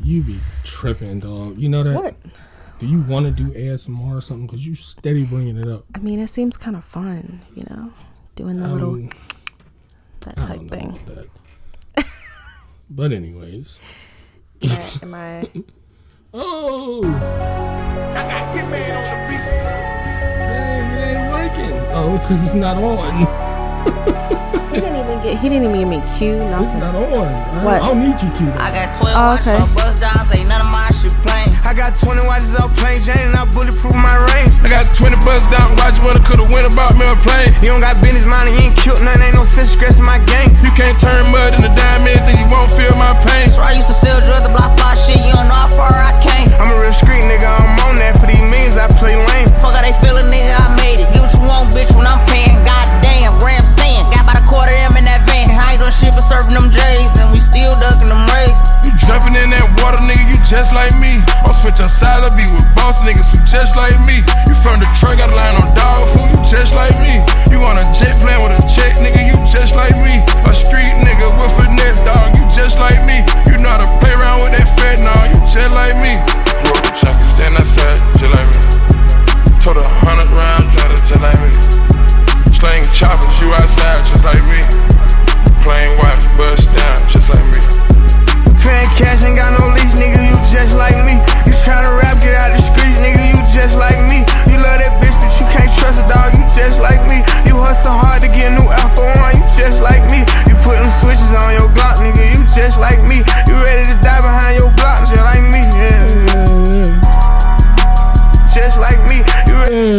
You be tripping, dog. You know that? What? Do you want to do ASMR or something? Because you steady bringing it up. I mean, it seems kind of fun, you know, doing the little that type thing. That. But anyways, am I? Oh, I got Hitman on the beat. Dang, it ain't working. Oh, it's because it's not on. He didn't even give me cue. Nothing. It's not on. What? I don't need you cue. I got 12 watches on bust down, say none of my shit plain. I got 20 watches on plain Jane and I bulletproof my range. I got 20 bust down watches when I could've went about me a plane. You don't got business mind and you ain't killed nothing, ain't no sense stressing my game. You can't turn mud into diamond, think you won't feel my pain. So I used to sell drugs to block fly shit, you don't know how far I came. I'm a real street nigga, I'm on that for these millions, I play lame. Fuck how they feelin', nigga, I made it. Get what you want, bitch, when I'm paying. Goddamn, Ram saying, got about a quarter M in that van. I ain't doing shit but serving them J's, and we still ducking them rays. You jumping in that water, nigga, you just like me. I'll switch up sides, I be with boss niggas who just like me. You from Detroit, got a line on dog food, you just like me. You on a jet plane with a check, nigga, you just like me. A street nigga with finesse, dog, you just like me. You know how to play around with that fat, nah, you just like me. Broke a chunk and stand outside, just like me. Told 100 rounds, just like me. Slang choppers, you outside, just like me. Plain white, bust down, just like me. Paying cash, ain't got no lease, nigga, you just like me. You tryna rap, get out the streets, nigga, you just like me. You love that bitch, but you can't trust a dog, you just like me. You hustle hard to get a new Alpha 1, you just like me. You put them switches on your Glock, nigga, you just like me. You ready to die behind your block, just like me, yeah. Just like me, you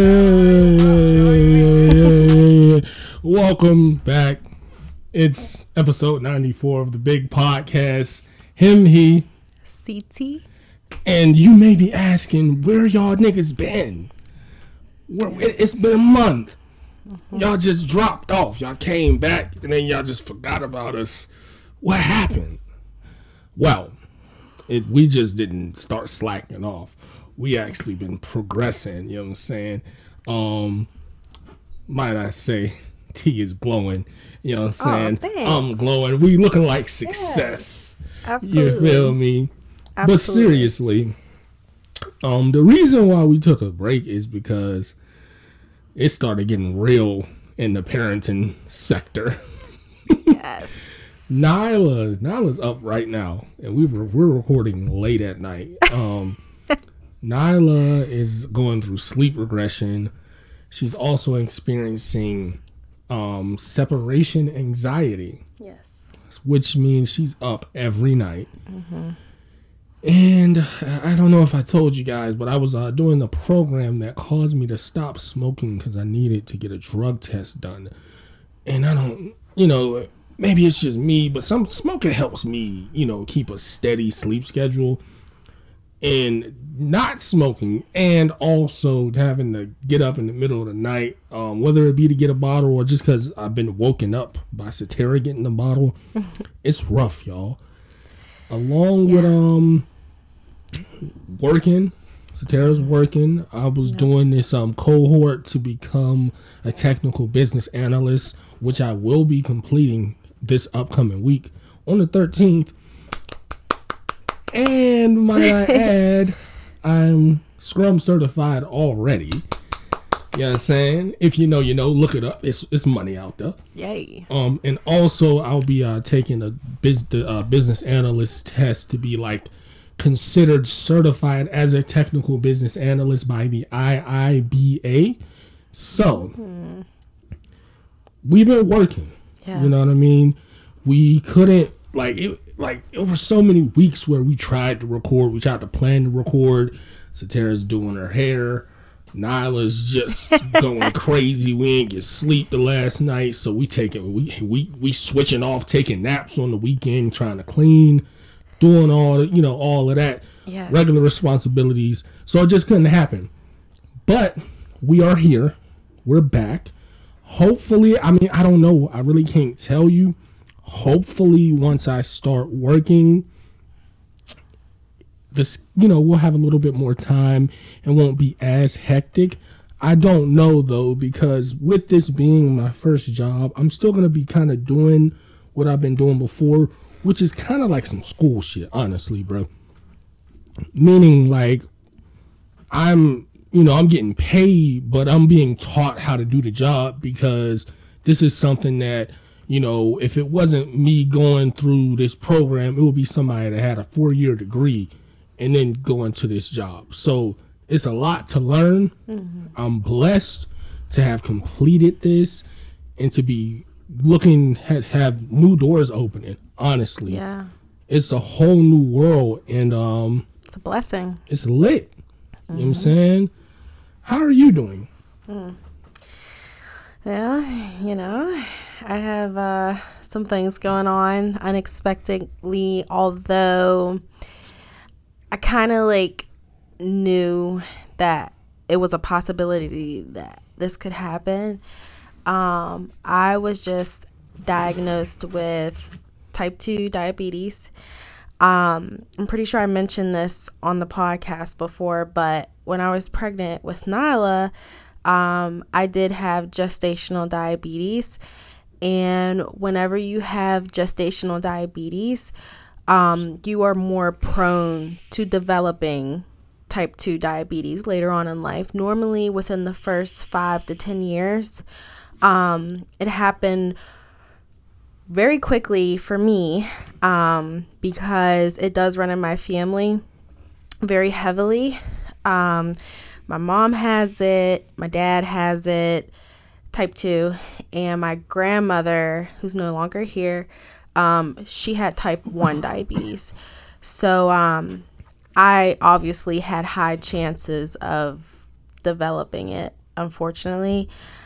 ready. Welcome back. It's episode 94 of the Big Podcast. Him, he, CT. And you may be asking, where y'all niggas been? It's been a month. Y'all just dropped off. Y'all came back and then y'all just forgot about us. What happened? Well, we just didn't start slacking off. We actually been progressing, you know what I'm saying? Might I say, T is glowing, you know what I'm saying? I'm glowing. We looking like success. Yes, absolutely. You feel me? Absolutely. But seriously, the reason why we took a break is because it started getting real in the parenting sector. Yes. Nyla's up right now, and we're recording late at night. Nyla is going through sleep regression. She's also experiencing separation anxiety. Yes. Which means she's up every night. Mm-hmm. And I don't know if I told you guys, but I was doing a program that caused me to stop smoking because I needed to get a drug test done. And I don't, maybe it's just me, but smoking helps me, keep a steady sleep schedule. And not smoking and also having to get up in the middle of the night, whether it be to get a bottle or just because I've been woken up by Satara getting the bottle, it's rough, y'all. Along with working, Satara's working. I was doing this cohort to become a technical business analyst, which I will be completing this upcoming week on the 13th. And might I add, I'm Scrum certified already. You know what I'm saying? If you know, look it up. It's money out there. Yay. And also I'll be taking a business analyst test to be considered certified as a technical business analyst by the IIBA. So we've been working. Yeah. You know what I mean? We couldn't it was so many weeks where we tried to record. We tried to plan to record. Satara's doing her hair. Nyla's just going crazy. We ain't get sleep the last night, so we switching off, taking naps on the weekend, trying to clean, doing all of that, regular responsibilities. So it just couldn't happen. But we are here. We're back. Hopefully, I don't know. I really can't tell you. Hopefully, once I start working, we'll have a little bit more time and won't be as hectic. I don't know, though, because with this being my first job, I'm still going to be kind of doing what I've been doing before, which is kind of like some school shit, honestly, bro. Meaning, like, I'm getting paid, but I'm being taught how to do the job because this is something that, if it wasn't me going through this program, it would be somebody that had a 4-year degree and then go into this job. So it's a lot to learn. Mm-hmm. I'm blessed to have completed this and to be looking at have new doors opening. Honestly, yeah, it's a whole new world, and it's a blessing. It's lit. Mm-hmm. You know what I'm saying? How are you doing? Well, I have some things going on unexpectedly, although I kind of knew that it was a possibility that this could happen. I was just diagnosed with type 2 diabetes. I'm pretty sure I mentioned this on the podcast before, but when I was pregnant with Nyla, I did have gestational diabetes. And whenever you have gestational diabetes, you are more prone to developing type 2 diabetes later on in life. Normally within the first 5 to 10 years. It happened very quickly for me because it does run in my family very heavily. My mom has it, my dad has it, type 2, and my grandmother, who's no longer here, she had type 1 diabetes. So I obviously had high chances of developing it, unfortunately.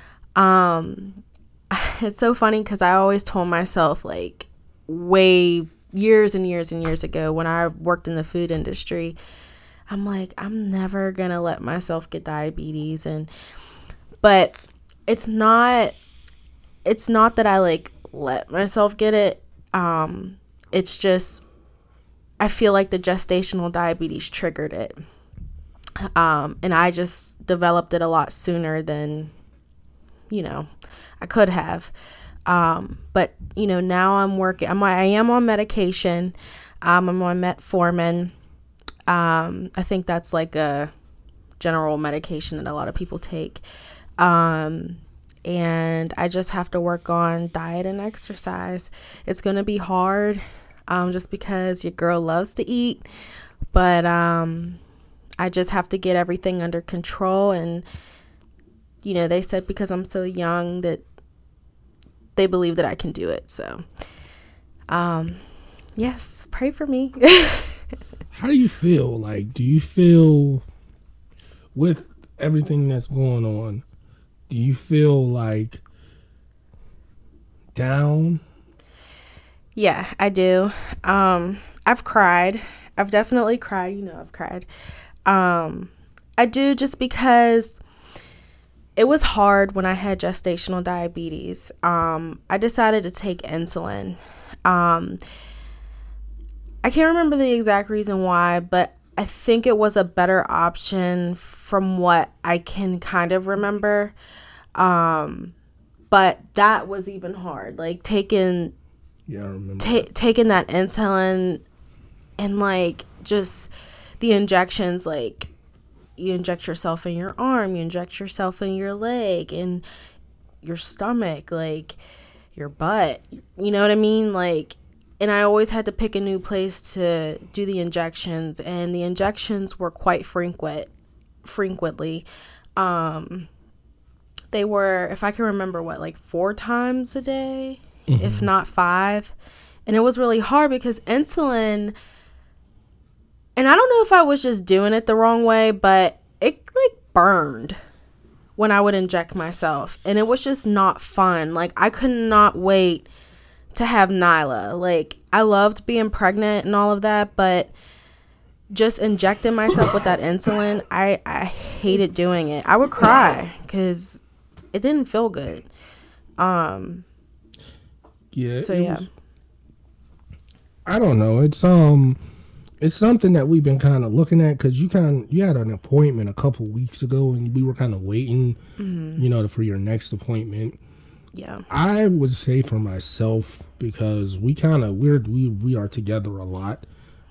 It's so funny because I always told myself, way years and years and years ago when I worked in the food industry, I'm like, I'm never gonna let myself get diabetes. But it's not that I let myself get it. It's just I feel like the gestational diabetes triggered it, and I just developed it a lot sooner than I could have. But now I am on medication. I'm on metformin. I think that's a general medication that a lot of people take. And I just have to work on diet and exercise. It's going to be hard, just because your girl loves to eat, but, I just have to get everything under control. And, they said because I'm so young that they believe that I can do it. So, yes, pray for me. How do you feel? Do you feel with everything that's going on, do you feel down? Yeah, I do. I've cried. I've definitely cried. I've cried. I do, just because it was hard when I had gestational diabetes. I decided to take insulin. I can't remember the exact reason why, but I think it was a better option from what I can kind of remember. But that was even hard. Taking taking that insulin and just the injections, you inject yourself in your arm, you inject yourself in your leg, and your stomach, your butt. You know what I mean? And I always had to pick a new place to do the injections, and the injections were quite frequently. They were, if I can remember, 4 times a day, mm-hmm. if not 5. And it was really hard because insulin, and I don't know if I was just doing it the wrong way, but it burned when I would inject myself, and it was just not fun. I could not wait to have Nyla. I loved being pregnant and all of that, but just injecting myself with that insulin, I hated doing it. I would cry because it didn't feel good. Yeah. So yeah. I don't know. It's something that we've been kind of looking at, because you had an appointment a couple weeks ago, and we were kind of waiting, mm-hmm. For your next appointment. Yeah. I would say for myself, because we are together a lot.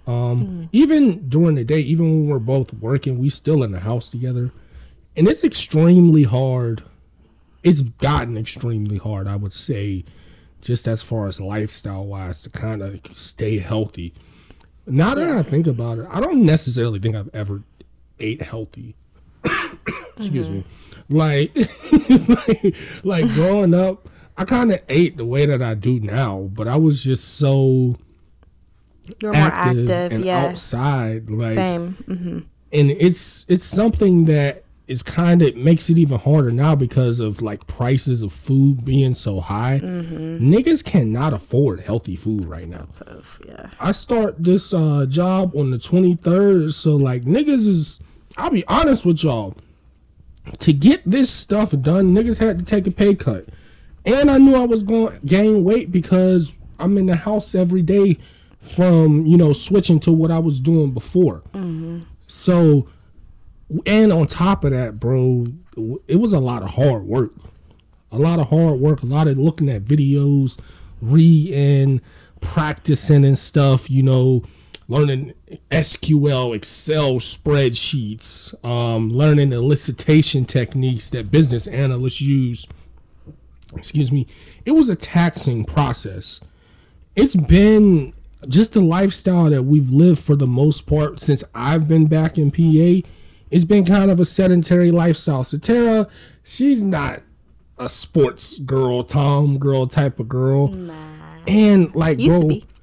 Even during the day, even when we're both working, we still in the house together. And it's extremely hard. It's gotten extremely hard, I would say, just as far as lifestyle wise, to kind of stay healthy. Now that I think about it, I don't necessarily think I've ever ate healthy. Excuse me. Like growing up, I kind of ate the way that I do now, but I was just so You're more active and outside. Like, same. Mm-hmm. And it's something that is kind of makes it even harder now because of like prices of food being so high. Niggas cannot afford healthy food right now. Yeah. I start this job on the 23rd, so like niggas is, I'll be honest with y'all, to get this stuff done, niggas had to take a pay cut. And I knew I was going to gain weight because I'm in the house every day from, you know, switching to what I was doing before. So, and on top of that, bro, it was a lot of hard work. A lot of looking at videos, reading, practicing and stuff, you know, learning SQL, Excel spreadsheets, learning elicitation techniques that business analysts use. Excuse me. It was a taxing process. It's been just the lifestyle that we've lived for the most part since I've been back in PA. It's been kind of a sedentary lifestyle. So Tara, she's not a sports girl, Tom girl type of girl. Nah. And like, Used bro, to be.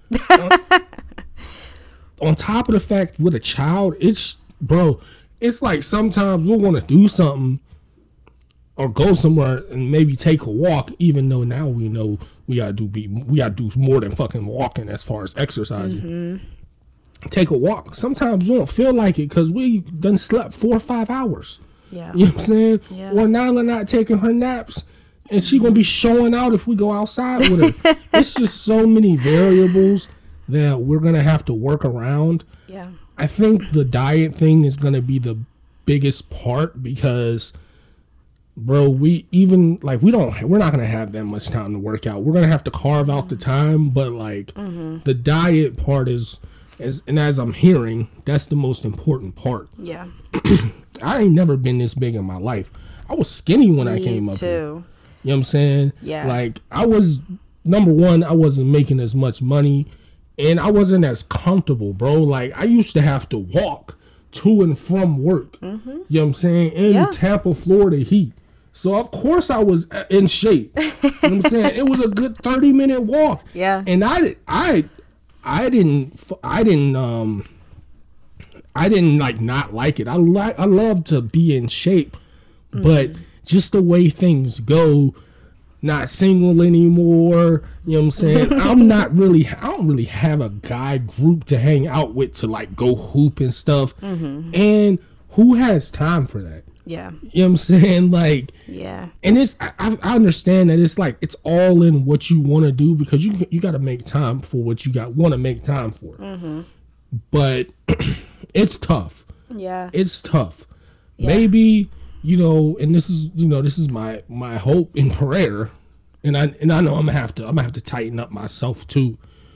on top of the fact with a child, it's like sometimes we'll want to do something or go somewhere and maybe take a walk, even though now we know we gotta do more than fucking walking as far as exercising. Take a walk. Sometimes we don't feel like it because we done slept 4 or 5 hours. Yeah. You know what I'm saying? Yeah. Or Nyla not taking her naps and she gonna be showing out if we go outside with her. It's just so many variables that we're gonna have to work around. Yeah. I think the diet thing is gonna be the biggest part because, bro, we're not gonna have that much time to work out. We're gonna have to carve out the time, but like the diet part is, as I'm hearing, that's the most important part. Yeah. I ain't never been this big in my life. I was skinny when I came up here. You know what I'm saying? Yeah. Like, I was, number one, I wasn't making as much money, and I wasn't as comfortable, bro. Like, I used to have to walk to and from work. You know what I'm saying? In Tampa, Florida heat. So, of course, I was in shape. You know what I'm saying? It was a good 30-minute walk. Yeah. And I didn't like not like it. I love to be in shape, but just the way things go, not single anymore. You know what I'm saying? I don't really have a guy group to hang out with to like go hoop and stuff. And who has time for that? Yeah. You know what I'm saying? Like, yeah. And I understand that it's like, it's all in what you want to do because you got to make time for what you want to make time for. But it's tough. Yeah. It's tough. Yeah. Maybe, you know, and this is my hope and prayer. And I know I'm gonna have to tighten up myself too.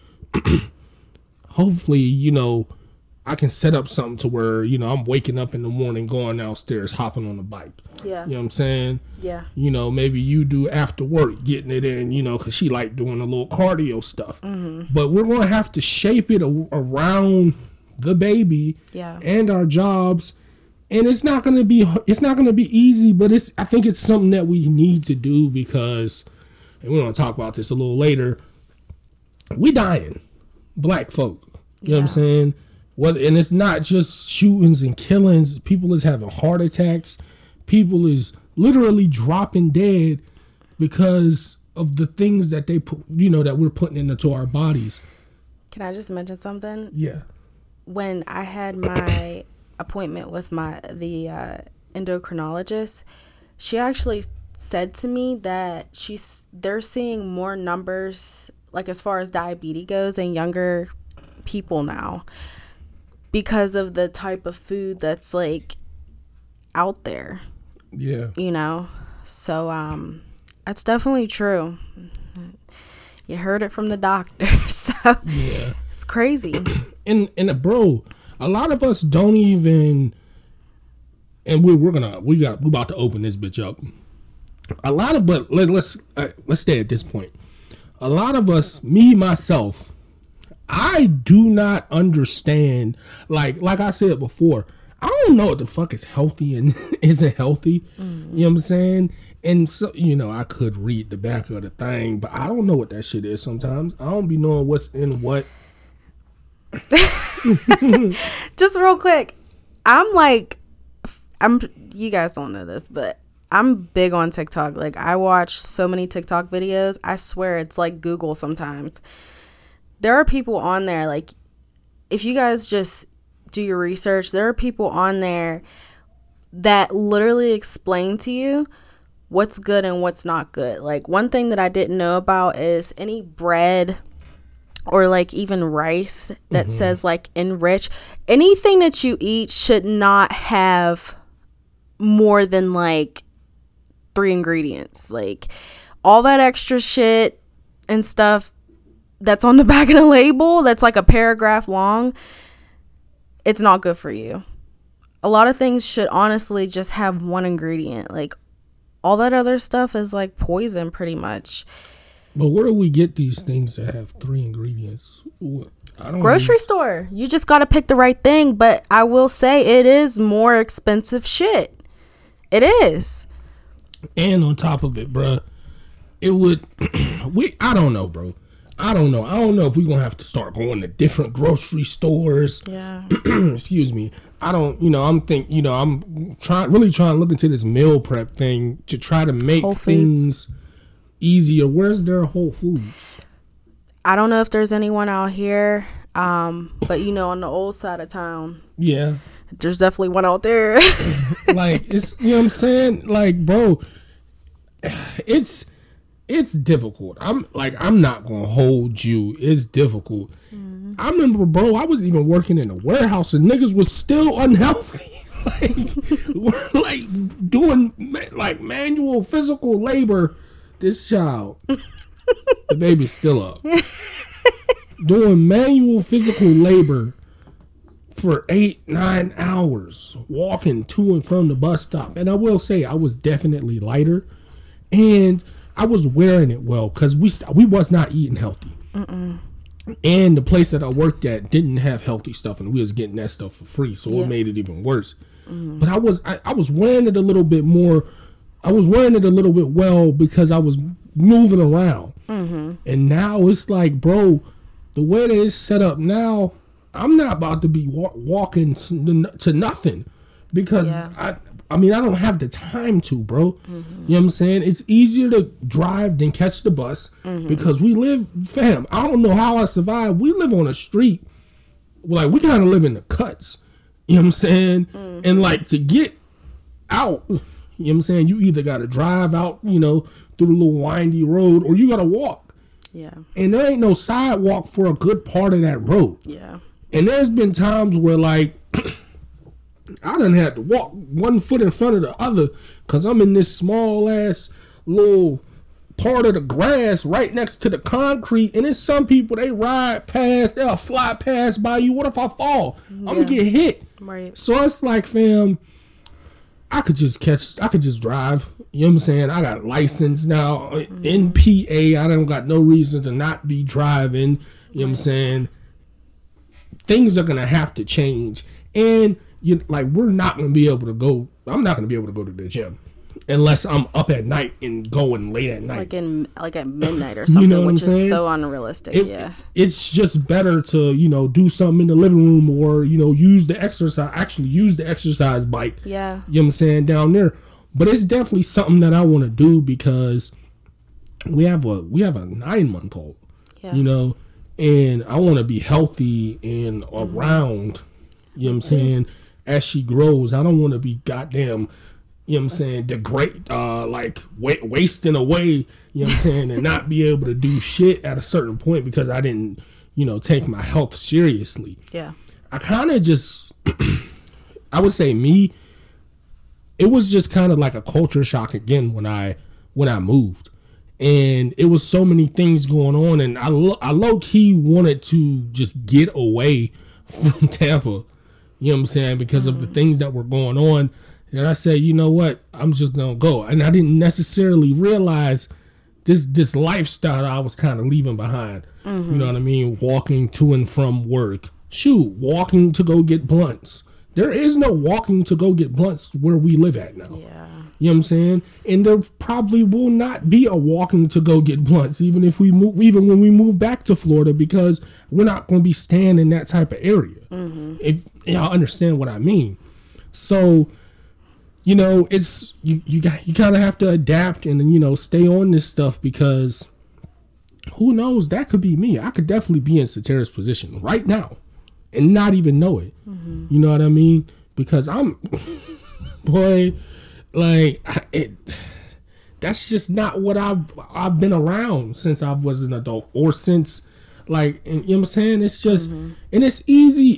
Hopefully, you know, I can set up something to where, you know, I'm waking up in the morning, going downstairs, hopping on the bike. Yeah. You know what I'm saying? Yeah. You know, maybe you do after work, getting it in, you know, because she like doing a little cardio stuff. But we're going to have to shape it around the baby and our jobs. And it's not going to be easy, but I think it's something that we need to do because, and we're going to talk about this a little later, we dying, black folk. You know what I'm saying? And it's not just shootings and killings. People is having heart attacks. People is literally dropping dead because of the things that they put, you know, that we're putting into our bodies. Can I just mention something? Yeah. When I had my appointment with the endocrinologist, she actually said to me that they're seeing more numbers, like as far as diabetes goes, in younger people now, because of the type of food that's like out there. Yeah. You know? So that's definitely true. You heard it from the doctor. So yeah. It's crazy. and bro, a lot of us don't even, and we about to open this bitch up. But let's stay at this point. A lot of us, me myself, I do not understand. Like I said before, I don't know what the fuck is healthy and isn't healthy. You know what I'm saying? And so, I could read the back of the thing, but I don't know what that shit is sometimes. I don't be knowing what's in what. Just real quick, you guys don't know this, but I'm big on TikTok. Like, I watch so many TikTok videos. I swear it's like Google sometimes. There are people on there, like, if you guys just do your research, there are people on there that literally explain to you what's good and what's not good. Like, one thing that I didn't know about is any bread or like even rice that says like enrich, anything that you eat should not have more than like 3 ingredients. Like, all that extra shit and stuff that's on the back of the label that's like a paragraph long, it's not good for you. A lot of things should honestly just have 1 ingredient. Like, all that other stuff is like poison pretty much. But where do we get these things that have 3 ingredients? Grocery store. You just got to pick the right thing. But I will say it is more expensive shit. It is. And on top of it, bruh, it would... I don't know, bro. I don't know. I don't know if we're going to have to start going to different grocery stores. Yeah. Excuse me. I don't, I'm really trying to look into this meal prep thing to try to make things easier. Where's their Whole Foods? I don't know if there's anyone out here, but on the old side of town. Yeah. There's definitely one out there. Like, it's, you know what I'm saying? Like, bro, it's difficult. I'm not going to hold you. It's difficult. I remember, bro, I was even working in a warehouse and niggas was still unhealthy. We're like doing like manual physical labor. This child, the baby's still up. Doing manual physical labor for 8-9 hours, walking to and from the bus stop. And I will say I was definitely lighter and I was wearing it well because we was not eating healthy. And the place that I worked at didn't have healthy stuff, and we was getting that stuff for free, so it made it even worse. But I was wearing it a little bit more. I was wearing it a little bit well because I was moving around. And now it's like, bro, the way that it's set up now, I'm not about to be walking to nothing because I don't have the time to, bro. You know what I'm saying? It's easier to drive than catch the bus because we live, fam, I don't know how I survived. We live on a street, like, we kind of live in the cuts. You know what I'm saying? And, like, to get out, you know what I'm saying, you either got to drive out, through the little windy road, or you got to walk. Yeah. And there ain't no sidewalk for a good part of that road. Yeah. And there's been times where, like, I done had to walk 1 foot in front of the other because I'm in this small ass little part of the grass right next to the concrete, and it's some people, they ride past, they'll fly past by you. What if I fall? I'm gonna get hit. Right. So it's like, fam, I could just drive. You know what I'm saying? I got license now in PA. I don't got no reason to not be driving. You know what I'm saying? Things are gonna have to change, and we're not gonna be able to go. I'm not gonna be able to go to the gym unless I'm up at night and going late at night, like at midnight or something, which is so unrealistic. It's just better to do something in the living room or use the exercise bike. Yeah, you know what I'm saying, down there. But it's definitely something that I want to do because we have a 9-month-old. Yeah. And I want to be healthy and around. You know what I'm saying? As she grows, I don't want to be goddamn, you know what I'm saying, degrade, wasting away, you know what I'm saying, and not be able to do shit at a certain point because I didn't, take my health seriously. Yeah. I kind of just, I would say it was just kind of like a culture shock again when I moved. And it was so many things going on, and I low-key wanted to just get away from Tampa. You know what I'm saying? Because of the things that were going on. And I said, you know what? I'm just going to go. And I didn't necessarily realize this lifestyle I was kind of leaving behind. You know what I mean? Walking to and from work. Shoot, walking to go get blunts. There is no walking to go get blunts where we live at now. Yeah. You know what I'm saying? And there probably will not be a walking to go get blunts, even when we move back to Florida, because we're not going to be staying in that type of area. If y'all understand what I mean. So, you know, it's you kind of have to adapt and, you know, stay on this stuff, because who knows? That could be me. I could definitely be in Satara's position right now and not even know it. You know what I mean? Because I'm, boy, like that's just not what I've been around since I was an adult, or since, like, and, you know what I'm saying? It's just, and it's easy.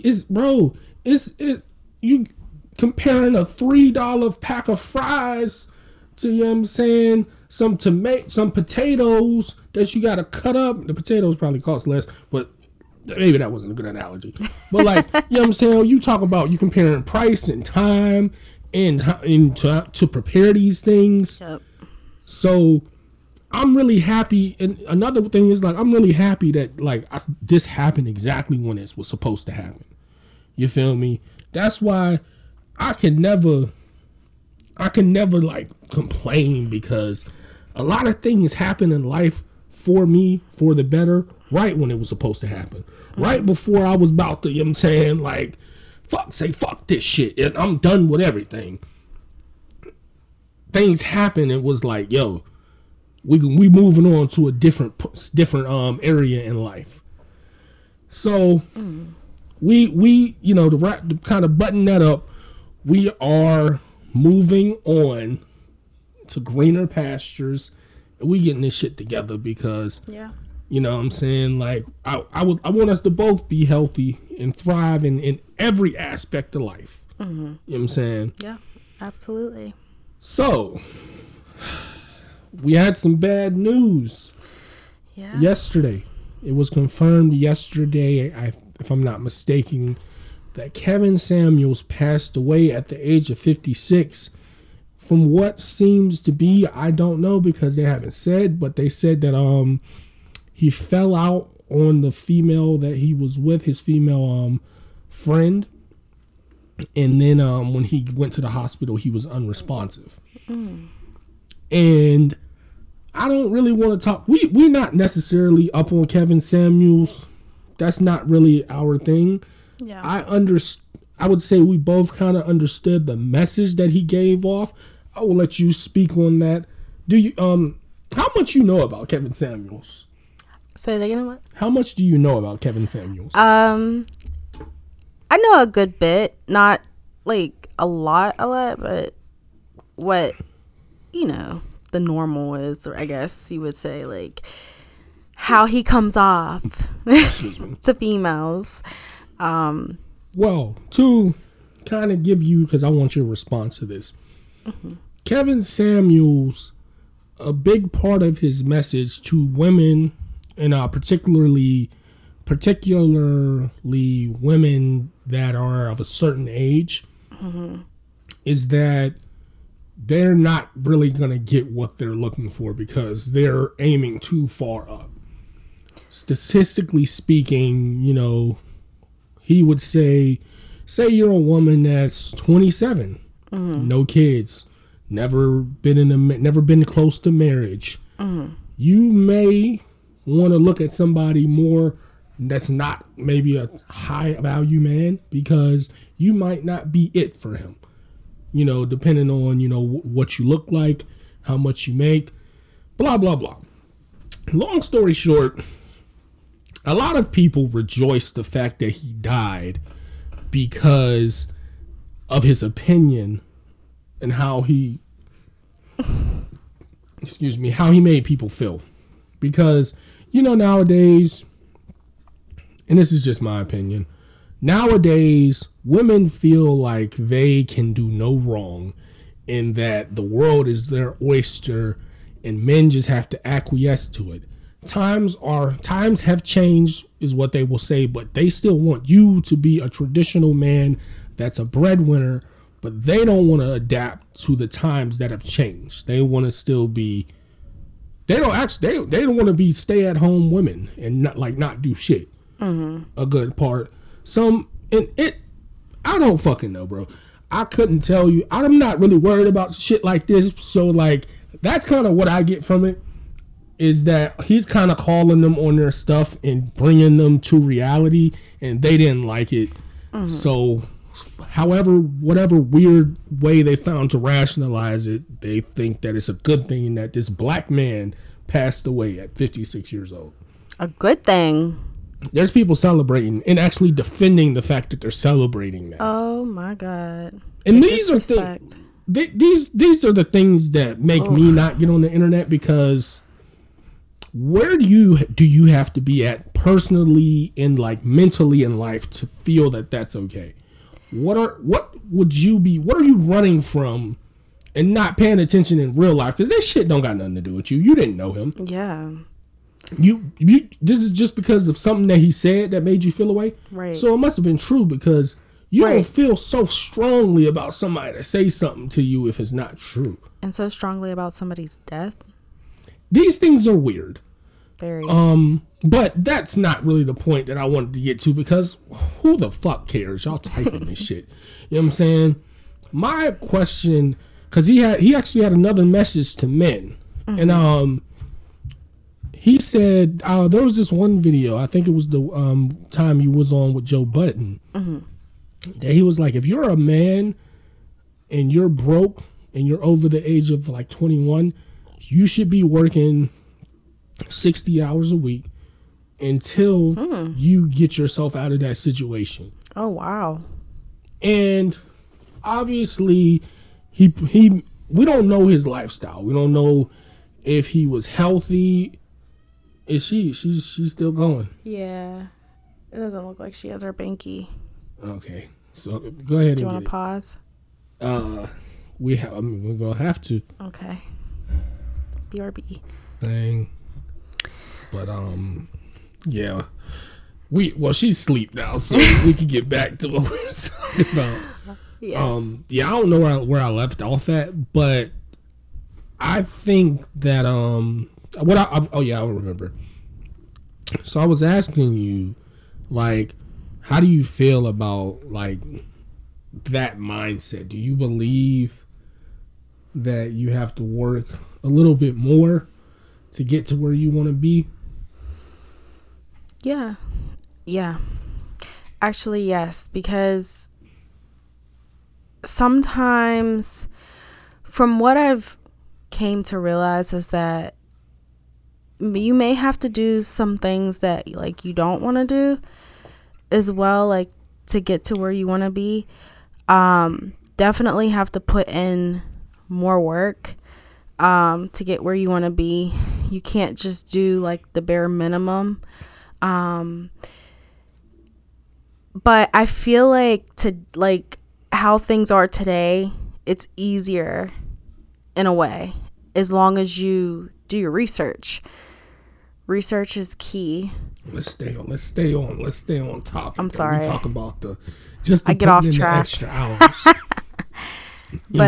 You comparing a $3 pack of fries to, you know what I'm saying, some potatoes that you got to cut up. The potatoes probably cost less, but maybe that wasn't a good analogy. But, like, you know what I'm saying? You talk about, you comparing price and time and to prepare these things. Yep. So I'm really happy. And another thing is, like, I'm really happy that, like, this happened exactly when it was supposed to happen. You feel me? That's why I can never like complain, because a lot of things happen in life for me for the better right when it was supposed to happen. Right before I was about to, you know what I'm saying, like, fuck this shit, and I'm done with everything. Things happen. It was like, yo, we moving on to a different area in life. So we you know, to kind of button that up, we are moving on to greener pastures. We getting this shit together, because you know what I'm saying, like, I want us to both be healthy and thrive in every aspect of life. You know what I'm saying? Yeah, absolutely. So we had some bad news yesterday. It was confirmed yesterday, if I'm not mistaken, that Kevin Samuels passed away at the age of 56. From what seems to be, I don't know, because they haven't said, but they said that he fell out on the female that he was with, his female friend, and then when he went to the hospital, he was unresponsive. And I don't really want to talk. We're not necessarily up on Kevin Samuels. That's not really our thing. Yeah. I would say we both kind of understood the message that he gave off. I will let you speak on that. Do you how much you know about Kevin Samuels? Say it again. What? How much do you know about Kevin Samuels? I know a good bit, not like a lot, but what, you know, the normal is, or I guess you would say, like, how he comes off to females. Well, to kind of give you, because I want your response to this. Kevin Samuels, a big part of his message to women, and particularly women that are of a certain age, is that they're not really going to get what they're looking for, because they're aiming too far up. Statistically speaking, you know, he would say you're a woman that's 27, no kids, never been close to marriage. You may want to look at somebody more that's not maybe a high value man, because you might not be it for him. You know, depending on, you know, what you look like, how much you make, blah, blah, blah. Long story short, a lot of people rejoice the fact that he died because of his opinion and how he made people feel. Because, you know, nowadays, and this is just my opinion, nowadays women feel like they can do no wrong, and that the world is their oyster and men just have to acquiesce to it. times have changed is what they will say, but they still want you to be a traditional man that's a breadwinner, but they don't want to adapt to the times that have changed. They want to still be, they don't want to be stay-at-home women and not do shit. A good part. I don't fucking know, bro. I couldn't tell you. I'm not really worried about shit like this. So like, that's kind of what I get from it, is that he's kind of calling them on their stuff and bringing them to reality, and they didn't like it. So whatever weird way they found to rationalize it, they think that it's a good thing that this black man passed away at 56 years old. A good thing. There's people celebrating and actually defending the fact that they're celebrating that. Oh my God. And these are these are the things that make me not get on the internet, because where do you have to be at personally and like mentally in life to feel that that's okay? What are you running from and not paying attention in real life? Because this shit don't got nothing to do with you. You didn't know him. Yeah. You this is just because of something that he said that made you feel away. Right. So it must have been true, because you don't feel so strongly about somebody that says something to you if it's not true. And so strongly about somebody's death. These things are weird. Very. But that's not really the point that I wanted to get to, because who the fuck cares? Y'all typing this shit. You know what I'm saying? My question, because he actually had another message to men. And he said, there was this one video, I think it was the time he was on with Joe Budden, that he was like, if you're a man and you're broke and you're over the age of like 21, you should be working 60 hours a week until you get yourself out of that situation. Oh, wow. And obviously, we don't know his lifestyle. We don't know if he was healthy. Is she's still going? Yeah. It doesn't look like she has her binky. Okay. So go ahead. Do you want to pause? We're gonna have to. Okay. BRB. Thing. But yeah. She's asleep now, so we can get back to what we were talking about. Yes. Yeah, I don't know where I left off at, but I think that I remember. So I was asking you, like, how do you feel about like that mindset? Do you believe that you have to work a little bit more to get to where you want to be? Yeah. Actually, yes, because sometimes from what I've came to realize is that you may have to do some things that like you don't want to do as well, like to get to where you want to be. Definitely have to put in more work to get where you want to be. You can't just do like the bare minimum. But I feel like how things are today, it's easier in a way as long as you do your research. Research is key. Let's stay on topic. I'm sorry. We talk about I get off track. Extra hours. But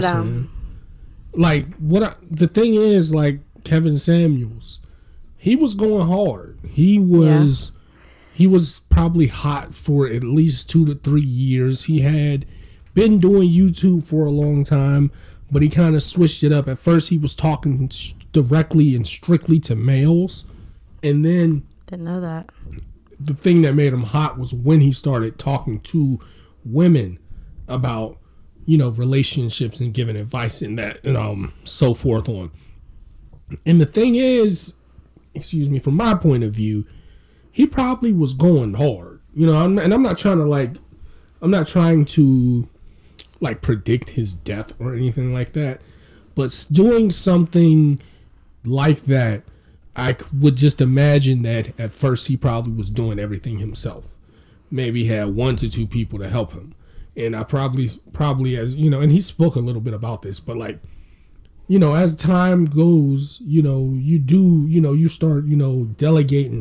the thing is, like Kevin Samuels, he was going hard. He was probably hot for at least 2 to 3 years. He had been doing YouTube for a long time, but he kind of switched it up. At first, he was talking directly and strictly to males, and then didn't know that. The thing that made him hot was when he started talking to women about, relationships and giving advice and that, and so forth on. And the thing is, from my point of view, he probably was going hard, I'm not trying to predict his death or anything like that, but doing something like that, I would just imagine that at first he probably was doing everything himself. Maybe he had 1 to 2 people to help him. And I probably as and he spoke a little bit about this, but you know, as time goes, you know, you start, you know, delegating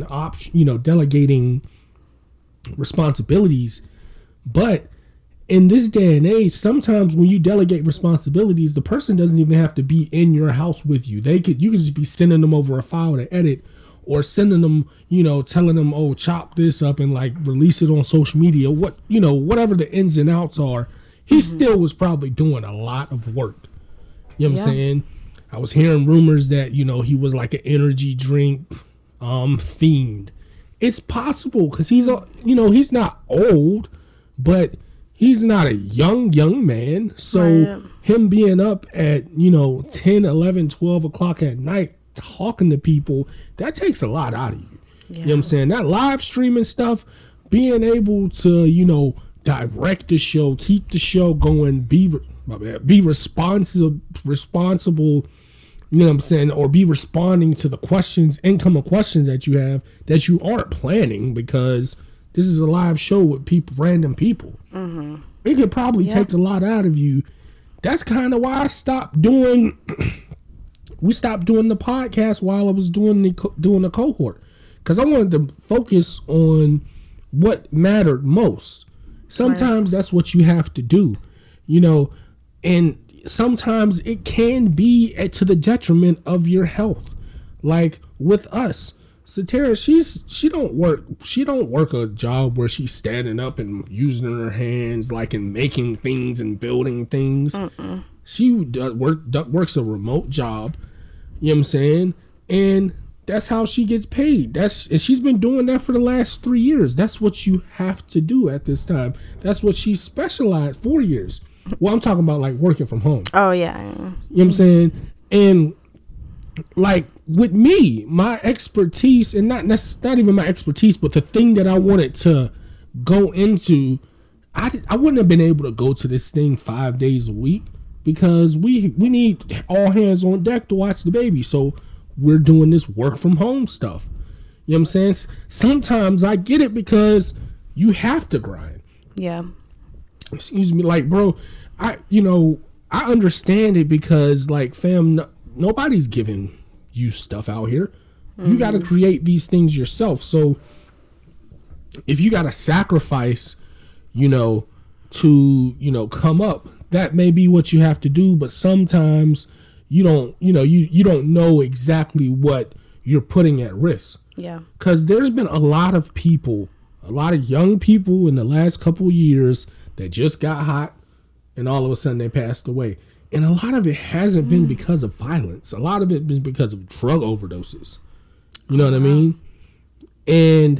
responsibilities. But in this day and age, sometimes when you delegate responsibilities, the person doesn't even have to be in your house with you. You could just be sending them over a file to edit, or sending them, you know, telling them, oh, chop this up and like release it on social media. Whatever the ins and outs are, he still was probably doing a lot of work. You know what I'm saying? I was hearing rumors that, you know, he was like an energy drink fiend. It's possible because he's not old, but he's not a young man. So him being up at, you know, 10, 11, 12 o'clock at night talking to people, that takes a lot out of you. Yeah. You know what I'm saying? That live streaming stuff, being able to, you know, direct the show, keep the show going, be responsible, you know what I'm saying, or be responding to the incoming questions that you have that you aren't planning, because this is a live show with random people. Mm-hmm. It could probably take a lot out of you. That's kind of why I stopped doing. We stopped doing the podcast while I was doing the cohort, because I wanted to focus on what mattered most. Sometimes that's what you have to do, you know, and sometimes it can be to the detriment of your health. Like with us, Satara, she don't work a job where she's standing up and using her hands, like, and making things and building things. Mm-mm. She works a remote job. You know what I'm saying? And that's how she gets paid. And she's been doing that for the last 3 years. That's what you have to do at this time. That's what she specialized 4 years. Well, I'm talking about like working from home. Oh yeah. You know what I'm saying? And like with me, my expertise, and not even my expertise, but the thing that I wanted to go into, I wouldn't have been able to go to this thing 5 days a week, because we need all hands on deck to watch the baby. So we're doing this work from home stuff. You know what I'm saying? Sometimes I get it, because you have to grind. Yeah. Excuse me, like, bro, I understand it, because like, fam, nobody's giving you stuff out here. Mm-hmm. You got to create these things yourself. So if you got to sacrifice, you know, to, you know, come up, that may be what you have to do. But sometimes you don't know exactly what you're putting at risk. Yeah. Because there's been a lot of young people in the last couple of years that just got hot, and all of a sudden they passed away. And a lot of it hasn't been because of violence. A lot of it been because of drug overdoses. You know what I mean? And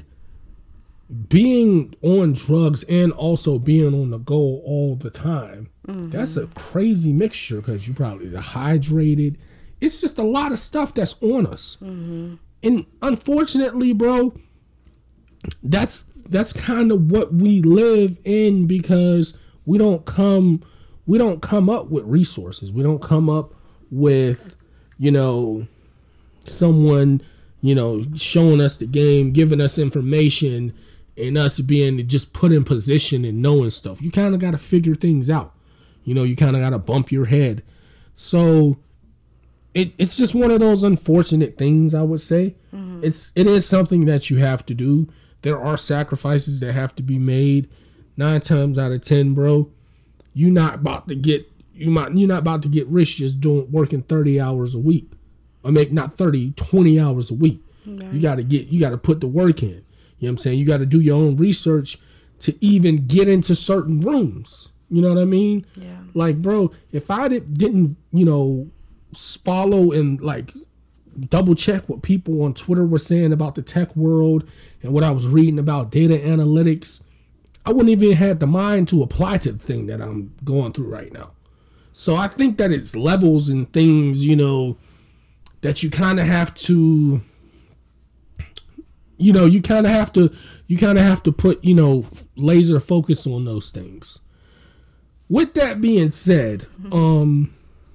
being on drugs and also being on the go all the time, that's a crazy mixture, because you probably dehydrated. It's just a lot of stuff that's on us. Mm-hmm. And unfortunately, bro, that's kind of what we live in, because we don't come up with resources. We don't come up with, you know, someone, you know, showing us the game, giving us information, and us being just put in position and knowing stuff. You kind of got to figure things out. You know, you kind of got to bump your head. So it's just one of those unfortunate things, I would say. Mm-hmm. It is something that you have to do. There are sacrifices that have to be made. 9 times out of 10, bro, you're not about to get rich just working 30 hours a week. Or maybe not 30, 20 hours a week. Okay. You got to put the work in. You know what I'm saying? You got to do your own research to even get into certain rooms. You know what I mean? Yeah. Like, bro, if I didn't, you know, follow and like double check what people on Twitter were saying about the tech world and what I was reading about data analytics, I wouldn't even have the mind to apply to the thing that I'm going through right now. So I think that it's levels and things, you know, that you kind of have to, you know, you kind of have to put, you know, laser focus on those things. With that being said, what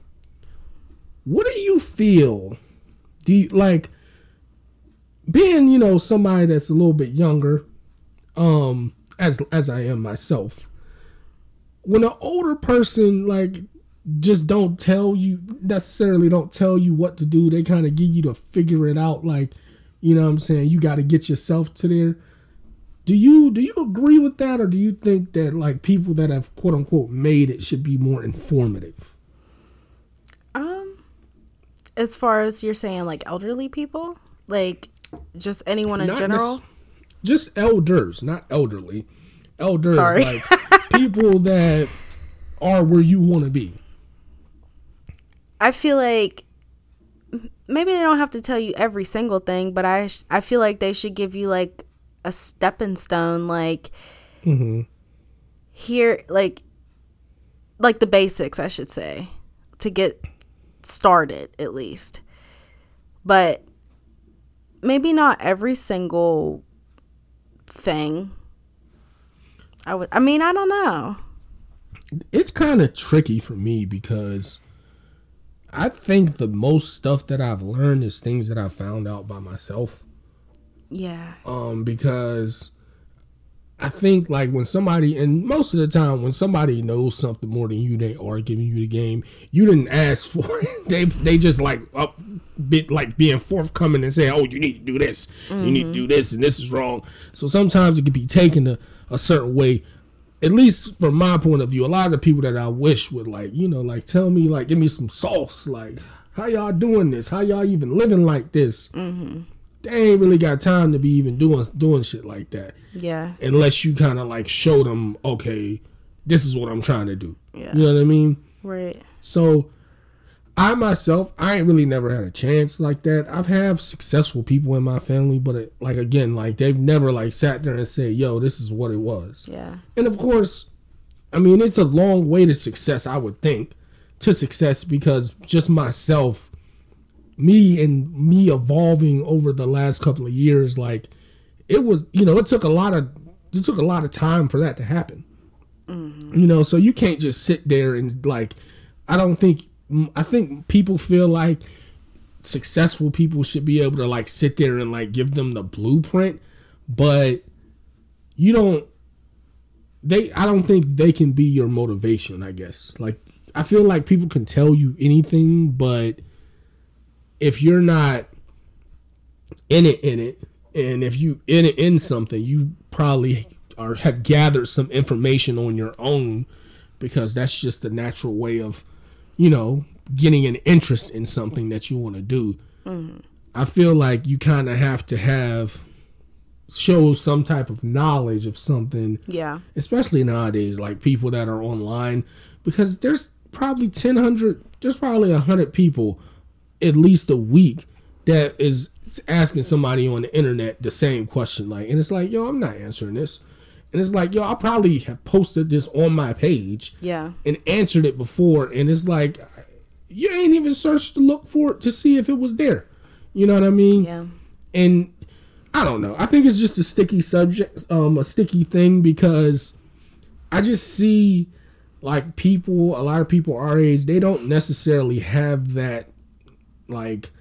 do you feel? Do you, like, being, you know, somebody that's a little bit younger, as I am myself, when an older person, like, just don't tell you what to do. They kind of give you to figure it out. Like, you know what I'm saying? You got to get yourself to there. Do you agree with that, or do you think that like people that have quote unquote made it should be more informative? As far as you're saying, like elderly people, like just anyone in general. Just elders, not elderly. Elders, sorry. Like people that are where you want to be. I feel like maybe they don't have to tell you every single thing, but I feel like they should give you like a stepping stone, like here, like the basics, I should say, to get started at least. But maybe not every single thing. I don't know. It's kind of tricky for me because I think the most stuff that I've learned is things that I found out by myself. Yeah. Because I think like when somebody, and most of the time when somebody knows something more than you, they are giving you the game. You didn't ask for it. They just like being forthcoming and saying, oh, you need to do this. You need to do this, and this is wrong. So sometimes it can be taken a certain way. At least from my point of view, a lot of the people that I wish would like, you know, like tell me, like, give me some sauce. Like, how y'all doing this? How y'all even living like this? They ain't really got time to be even doing shit like that. Yeah. Unless you kind of like show them, okay, this is what I'm trying to do. Yeah. You know what I mean? Right. So I myself, I ain't really never had a chance like that. I've had successful people in my family, but like again, like they've never like sat there and said, yo, this is what it was. Yeah. And of course, I mean, it's a long way to success, I would think, because just myself, me evolving over the last couple of years, like it was, you know, it took a lot of time for that to happen. You know, so you can't just sit there and like, I think people feel like successful people should be able to like sit there and like give them the blueprint, but I don't think they can be your motivation, I guess. Like, I feel like people can tell you anything, but if you're not in it, and if you in something, you probably have gathered some information on your own, because that's just the natural way of, you know, getting an interest in something that you want to do. I feel like you kind of have to show some type of knowledge of something. Yeah. Especially nowadays, like people that are online, because there's probably 100 people at least a week that is asking somebody on the internet the same question. Like, and it's like, yo, I'm not answering this. And it's like, yo, I probably have posted this on my page, and answered it before. And it's like, you ain't even searched to look for it to see if it was there. You know what I mean? Yeah. And I don't know. I think it's just a sticky subject, a sticky thing, because I just see like a lot of people our age, they don't necessarily have that like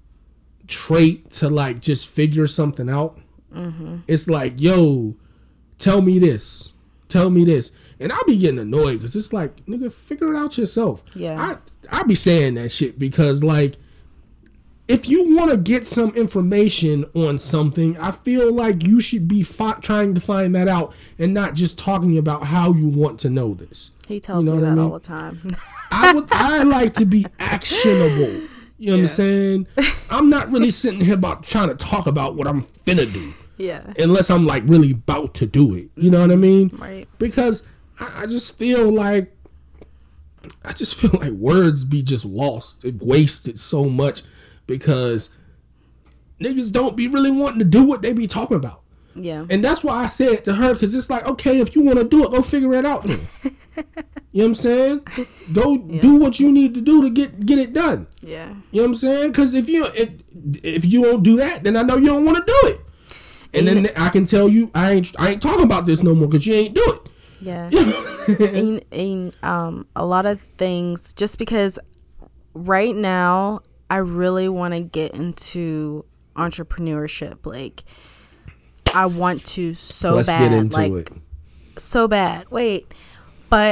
trait to like just figure something out. It's like, yo, tell me this, and I'll be getting annoyed because it's like, nigga, figure it out yourself. Yeah. I be saying that shit because like, if you want to get some information on something, I feel like you should be trying to find that out and not just talking about how you want to know this. He tells me that all the time. I like to be actionable. You know what I'm saying? I'm not really sitting here about trying to talk about what I'm finna do. Yeah. Unless I'm like really about to do it. You know what I mean? Right. Because I just feel like words be just lost. It wasted so much because niggas don't be really wanting to do what they be talking about. Yeah. And that's why I said it to her, because it's like, okay, if you want to do it, go figure it out then. You know what I'm saying? Go do what you need to do to get it done. Yeah. You know what I'm saying? Because if you don't do that, then I know you don't want to do it. And then I can tell you, I ain't talking about this no more because you ain't do it. Yeah. and a lot of things, just because right now I really want to get into entrepreneurship. Like, I want to so bad. Let's get into it. So bad. Wait. But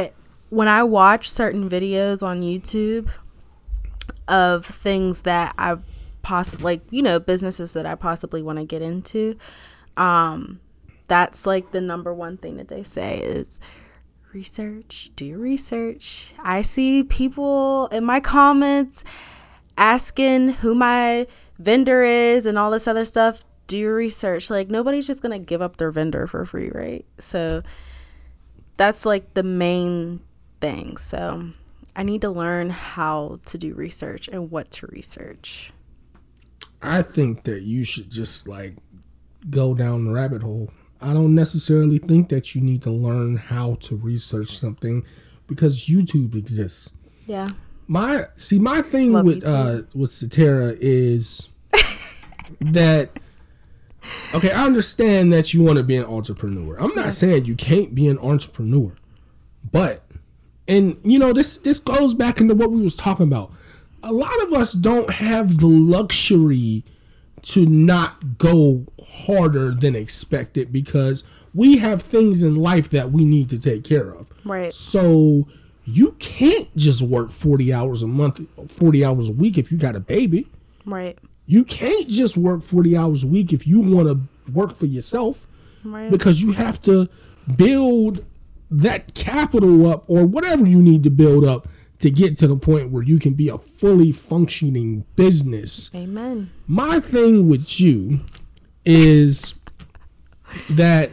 when I watch certain videos on YouTube of things that I possibly, like, businesses that I possibly want to get into, that's like the number one thing that they say is research, do your research. I see people in my comments asking who my vendor is and all this other stuff. Do your research. Like, nobody's just going to give up their vendor for free, right? So that's like the main thing. So I need to learn how to do research and what to research. I think that you should just like go down the rabbit hole. I don't necessarily think that you need to learn how to research something because YouTube exists. Yeah. My thing with Cetera is that, okay, I understand that you want to be an entrepreneur. I'm not saying you can't be an entrepreneur, but, and this goes back into what we was talking about. A lot of us don't have the luxury to not go harder than expected because we have things in life that we need to take care of. Right. So you can't just work 40 hours a month, 40 hours a week if you got a baby. Right. You can't just work 40 hours a week if you want to work for yourself. Right. Because you have to build that capital up or whatever you need to build up to get to the point where you can be a fully functioning business. Amen. My thing with you is that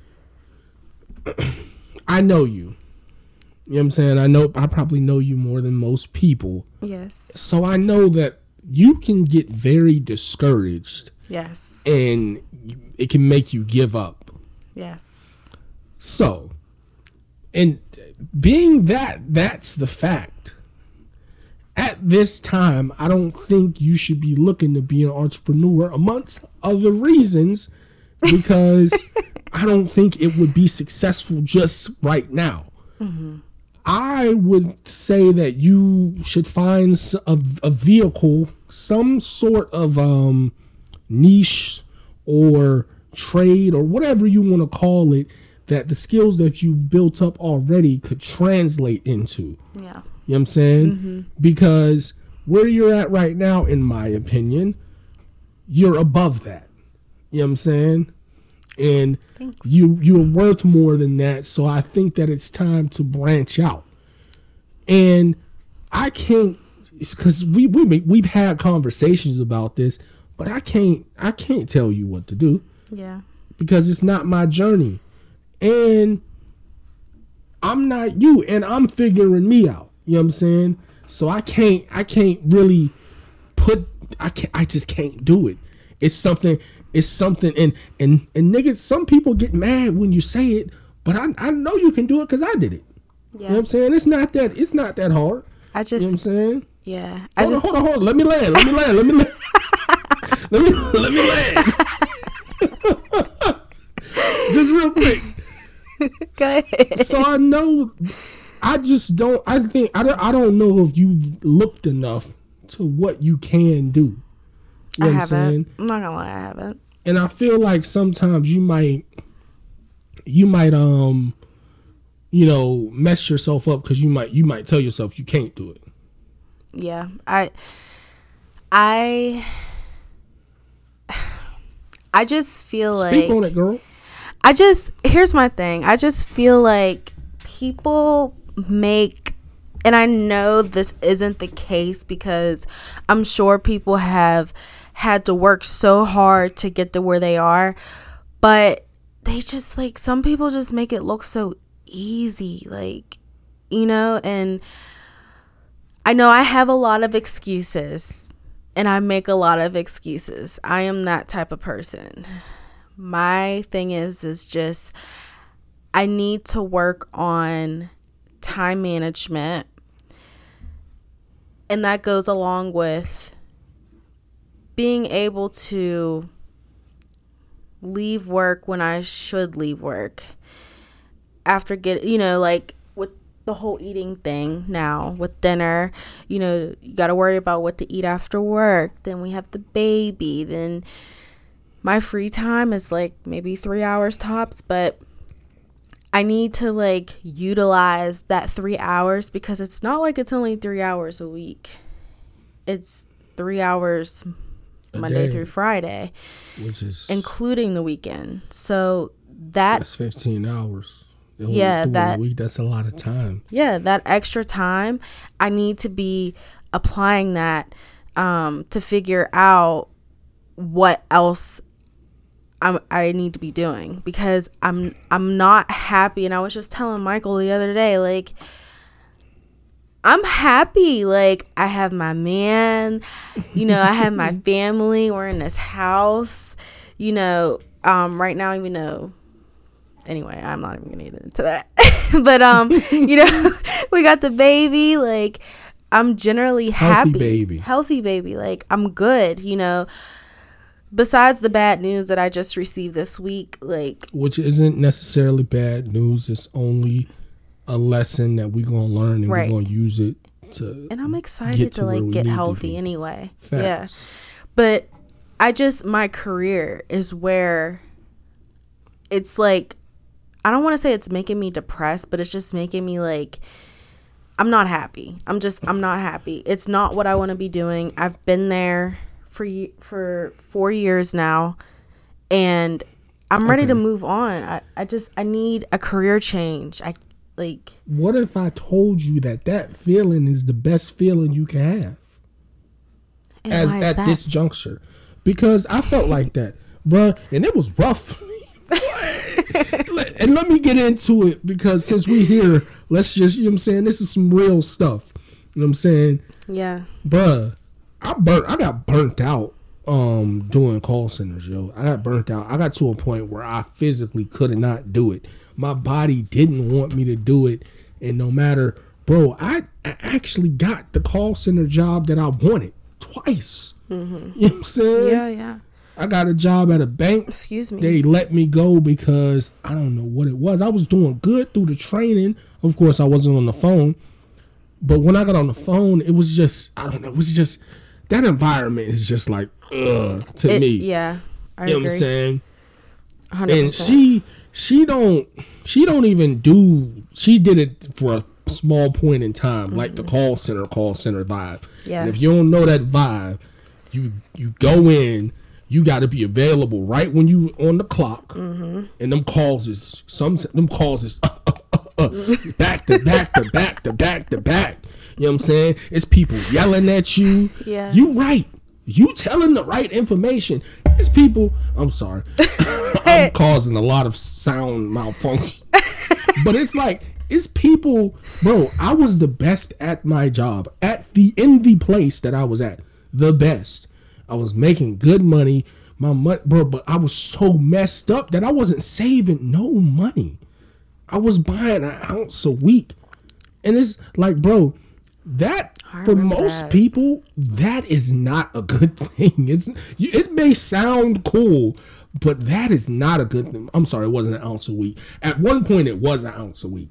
I know you. You know what I'm saying? I probably know you more than most people. Yes. So I know that you can get very discouraged. Yes. And it can make you give up. Yes. So, and being that's the fact. At this time, I don't think you should be looking to be an entrepreneur, amongst other reasons, because I don't think it would be successful just right now. Mm-hmm. I would say that you should find a vehicle, some sort of niche or trade or whatever you want to call it, that the skills that you've built up already could translate into. Yeah. You know what I'm saying? Mm-hmm. Because where you're at right now, in my opinion, you're above that. You know what I'm saying? And Thanks. you're worth more than that. So I think that it's time to branch out. And I can't, because we've had conversations about this, but I can't tell you what to do. Yeah. Because it's not my journey. And I'm not you, and I'm figuring me out. You know what I'm saying? So I can't really I just can't do it. It's something and niggas, some people get mad when you say it, but I know you can do it because I did it. Yeah. You know what I'm saying? It's not that hard. I just, you know what I'm saying? Yeah. Hold on. Let me land. let me land. Just real quick. Go ahead. So I know, I don't know if you've looked enough to what you can do. You know I haven't. I'm not gonna lie, I haven't. And I feel like sometimes you might mess yourself up because you might tell yourself you can't do it. Yeah, I just feel Speak on it, girl. Here's my thing. I just feel like people make, and I know this isn't the case because I'm sure people have had to work so hard to get to where they are, but they just, like, some people just make it look so easy, like, and I know I have a lot of excuses and I make a lot of excuses. I am that type of person. My thing is just I need to work on time management, and that goes along with being able to leave work when I should leave work after like with the whole eating thing now with dinner, you got to worry about what to eat after work. Then we have the baby. Then my free time is like maybe 3 hours tops, but I need to like utilize that 3 hours, because it's not like it's only 3 hours a week. It's 3 hours Monday through Friday, which is including the weekend. So that's 15 hours. That a week, that's a lot of time. Yeah, that extra time, I need to be applying that to figure out what else I need to be doing, because I'm not happy. And I was just telling Michael the other day, like, I'm happy. Like, I have my man, you know, I have my family. We're in this house, you know, right now, even though, anyway, I'm not even gonna get into that. But you know, we got the baby. Like, I'm generally happy. Healthy baby. Like, I'm good, you know. Besides the bad news that I just received this week, like, which isn't necessarily bad news, it's only a lesson that we're gonna learn, and we're gonna use it to. And I'm excited to like get healthy anyway. Facts. Yeah, but my career is where it's like, I don't want to say it's making me depressed, but it's just making me like, I'm not happy. I'm not happy. It's not what I want to be doing. I've been there for 4 years now, and I'm ready to move on. I need a career change. What if I told you that feeling is the best feeling you can have? And at this juncture, because I felt like that, bruh, and it was rough. And let me get into it, because since we here, let's just, you know what I'm saying, this is some real stuff. You know what I'm saying? Yeah. Bruh, I got burnt out doing call centers, yo. I got burnt out. I got to a point where I physically could not do it. My body didn't want me to do it. And no matter, bro, I actually got the call center job that I wanted twice. Mm-hmm. You know what I'm saying? Yeah, yeah. I got a job at a bank. Excuse me. They let me go because I don't know what it was. I was doing good through the training. Of course, I wasn't on the phone. But when I got on the phone, it was just, I don't know, it was just, that environment is just like, to me. Yeah, I agree. You know what I'm saying? 100%. And she don't even do, she did it for a small point in time, mm-hmm. like the call center vibe. Yeah. And if you don't know that vibe, you go in, you got to be available right when you on the clock, mm-hmm. and them calls is back to back to back to back to back. You know what I'm saying? It's people yelling at you. Yeah. You right. You telling the right information. It's people. I'm sorry. I'm causing a lot of sound malfunction. But it's like, it's people, bro. I was the best at my job, in the place that I was at, the best. I was making good money, bro. But I was so messed up that I wasn't saving no money. I was buying an ounce a week, and it's like, bro, that for most people, that is not a good thing. It may sound cool, but that is not a good thing. I'm sorry, it wasn't an ounce a week. At one point, it was an ounce a week.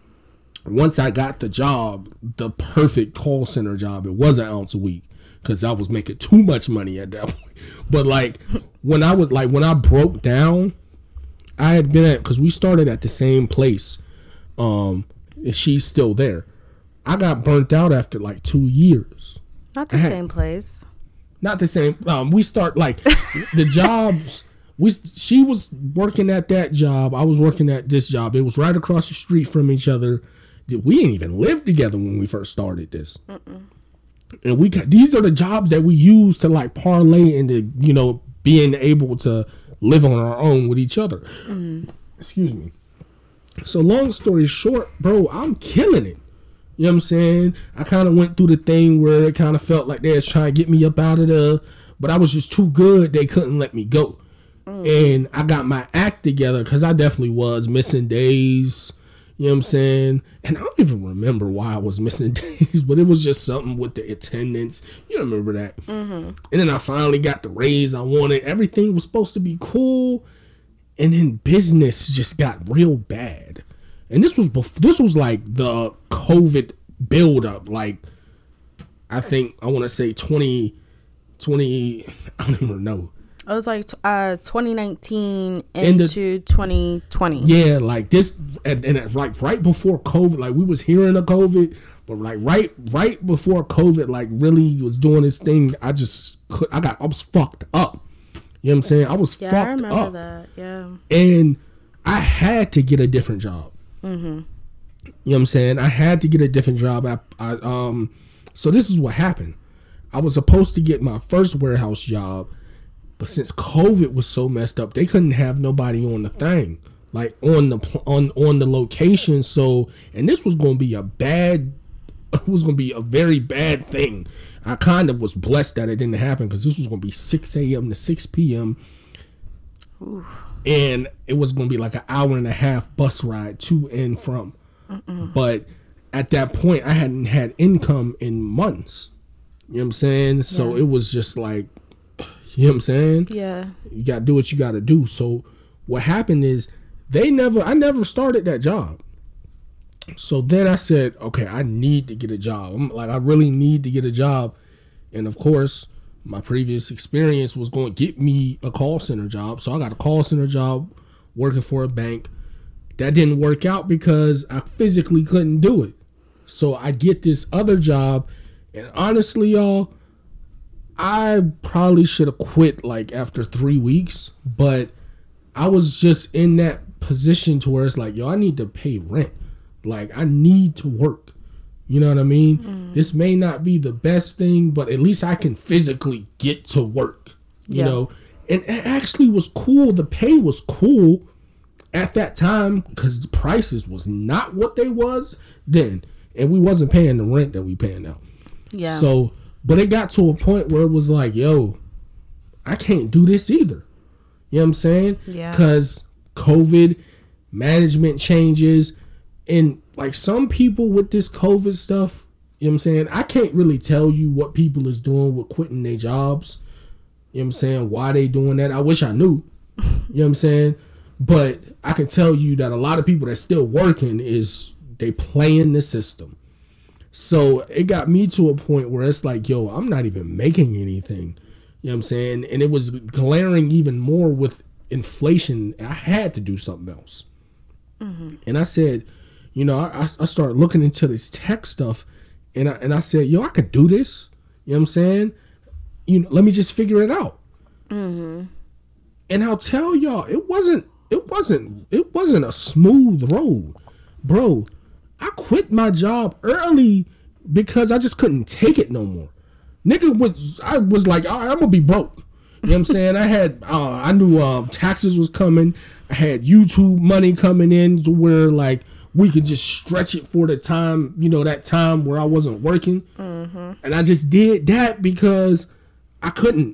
Once I got the job, the perfect call center job, it was an ounce a week, because I was making too much money at that point. But like when I broke down, I had been because we started at the same place, and she's still there. I got burnt out after like 2 years. Not the same place. Not the same. We start like the jobs. She was working at that job. I was working at this job. It was right across the street from each other. We didn't even live together when we first started this. Mm-mm. And these are the jobs that we use to like parlay into, you know, being able to live on our own with each other. Mm-hmm. Excuse me. So long story short, bro, I'm killing it. You know what I'm saying? I kind of went through the thing where it kind of felt like they was trying to get me up out of there, but I was just too good. They couldn't let me go. And I got my act together, because I definitely was missing days. You know what I'm saying? And I don't even remember why I was missing days, but it was just something with the attendance. You remember that? Mm-hmm. And then I finally got the raise I wanted. Everything was supposed to be cool. And then business just got real bad. And this was like the COVID buildup. Like, I think, I want to say 2020, I don't even know. It was like 2019 into 2020. Yeah, like this, and like right before COVID, like we was hearing of COVID, but like right before COVID, like really was doing this thing. I was fucked up. You know what I'm saying? I was fucked up. Yeah, I remember that. Yeah. And I had to get a different job. Mm-hmm. You know what I'm saying? I had to get a different job. So this is what happened. I was supposed to get my first warehouse job, but since COVID was so messed up, they couldn't have nobody on the thing, like on the location. So, and this was going to be a very bad thing. I kind of was blessed that it didn't happen because this was going to be 6 a.m. to 6 p.m. Oof. And it was going to be like an hour and a half bus ride to and from. Mm-mm. But at that point, I hadn't had income in months. You know what I'm saying? So it was just like, you know what I'm saying? Yeah. You got to do what you got to do. So what happened is I never started that job. So then I said, okay, I need to get a job. I really need to get a job. And of course, my previous experience was going to get me a call center job. So I got a call center job working for a bank. That didn't work out because I physically couldn't do it. So I get this other job. And honestly, y'all, I probably should have quit like after 3 weeks. But I was just in that position to where it's like, yo, I need to pay rent. Like, I need to work. You know what I mean? Mm. This may not be the best thing, but at least I can physically get to work. You know? And it actually was cool. The pay was cool at that time because the prices was not what they was then. And we wasn't paying the rent that we paying now. Yeah. So, but it got to a point where it was like, yo, I can't do this either. You know what I'm saying? Yeah. Because COVID, management changes. And like some people with this COVID stuff, you know what I'm saying? I can't really tell you what people is doing with quitting their jobs. You know what I'm saying? Why they doing that? I wish I knew. You know what I'm saying? But I can tell you that a lot of people that's still working is they playing the system. So it got me to a point where it's like, yo, I'm not even making anything. You know what I'm saying? And it was glaring even more with inflation. I had to do something else. Mm-hmm. And I said, you know, I started looking into this tech stuff, and I said, yo, I could do this. You know what I'm saying? You know, let me just figure it out. Mm-hmm. And I'll tell y'all, it wasn't a smooth road, bro. I quit my job early because I just couldn't take it no more. I was like, all right, I'm gonna be broke. You know what I'm saying? I knew taxes was coming. I had YouTube money coming in to where like we could just stretch it for the time, you know, that time where I wasn't working. Mm-hmm. And I just did that because I couldn't.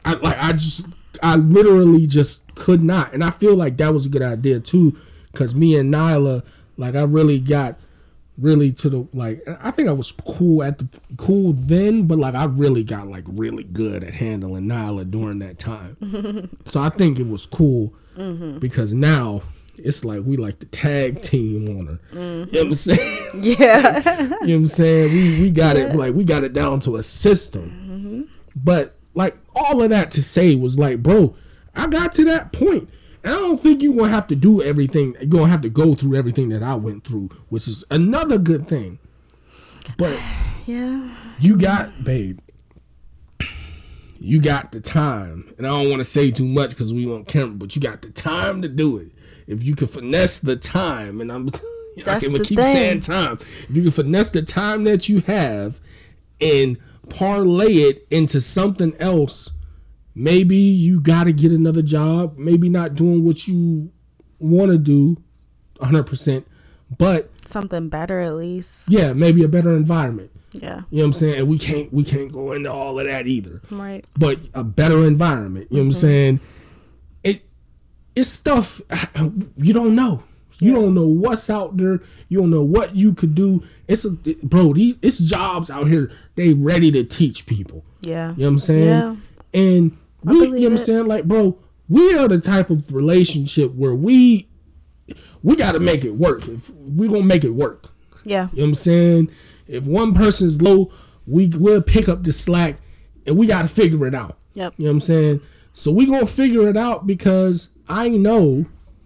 I literally just could not. And I feel like that was a good idea too, because me and Nyla, like I really got to the, like, I think I was cool then, but like I really got like really good at handling Nyla during that time. So I think it was cool because now it's like we like the tag team on her. Mm-hmm. You know what I'm saying? Yeah. You know what I'm saying? We got it, like we got it down to a system. Mm-hmm. But like all of that to say was like, bro, I got to that point. And I don't think you're going to have to do everything. You're going to have to go through everything that I went through, which is another good thing. But yeah, you got the time. And I don't want to say too much because we on camera, but you got the time to do it. If you can finesse the time, and I can keep saying time. If you can finesse the time that you have and parlay it into something else, maybe you got to get another job. Maybe not doing what you want to do 100%, but something better at least. Yeah, maybe a better environment. Yeah. You know what I'm saying? And we can't go into all of that either. Right. But a better environment. You know what I'm saying? It's stuff you don't know. You don't know what's out there. You don't know what you could do. It's jobs out here. They ready to teach people. Yeah. You know what I'm saying? Yeah. And we, you know what I'm saying? Like, bro, we are the type of relationship where we got to make it work. If we're going to make it work. Yeah. You know what I'm saying? If one person's low, we'll pick up the slack and we got to figure it out. Yep. You know what I'm saying? So we gonna figure it out because I know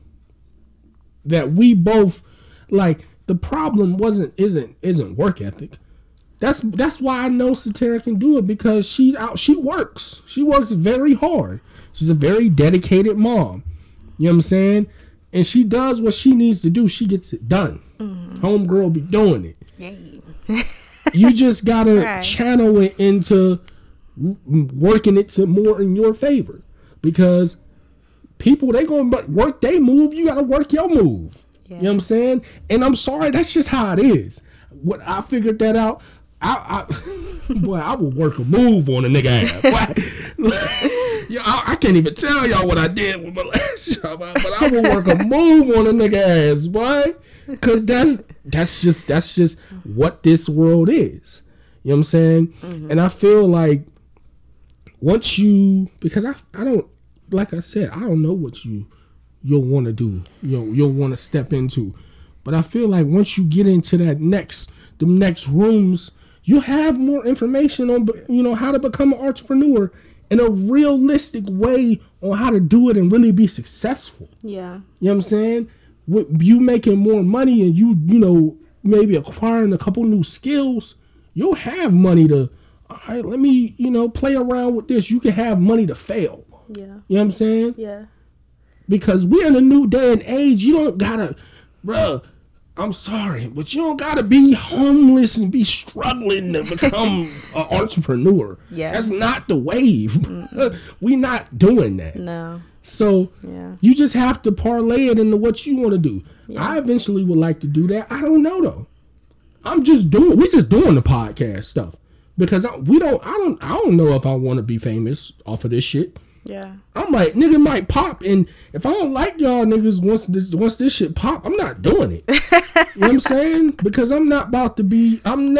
that we both like the problem isn't work ethic. That's why I know Satara can do it because she works. She works very hard. She's a very dedicated mom. You know what I'm saying? And she does what she needs to do. She gets it done. Homegirl be doing it. Yay. You just gotta channel it into working it to more in your favor because people, they gonna work they move. You gotta work your move. Yeah. You know what I'm saying? And I'm sorry, that's just how it is. What I figured that out. Boy, I will work a move on a nigga ass. I can't even tell y'all what I did with my last job, but I will work a move on a nigga ass, boy. Cause that's just what this world is. You know what I'm saying? Mm-hmm. And I feel like once you, because I don't, like I said, I don't know what you'll want to do. You'll want to step into, but I feel like once you get into the next rooms, you have more information on, how to become an entrepreneur in a realistic way on how to do it and really be successful. Yeah. You know what I'm saying? With you making more money and you maybe acquiring a couple new skills, you'll have money to, all right, let me, play around with this. You can have money to fail. Yeah. You know what I'm saying? Yeah. Because we're in a new day and age. You don't gotta, bruh, I'm sorry, but you don't gotta be homeless and be struggling to become an entrepreneur. Yeah. That's not the wave. We not doing that. No. So you just have to parlay it into what you want to do. Yeah. I eventually would like to do that. I don't know though. we just doing the podcast stuff because I don't know if I want to be famous off of this shit. Yeah. I'm like, nigga might pop, and if I don't like y'all niggas once this shit pop, I'm not doing it. You know what I'm saying? Because I'm never about to be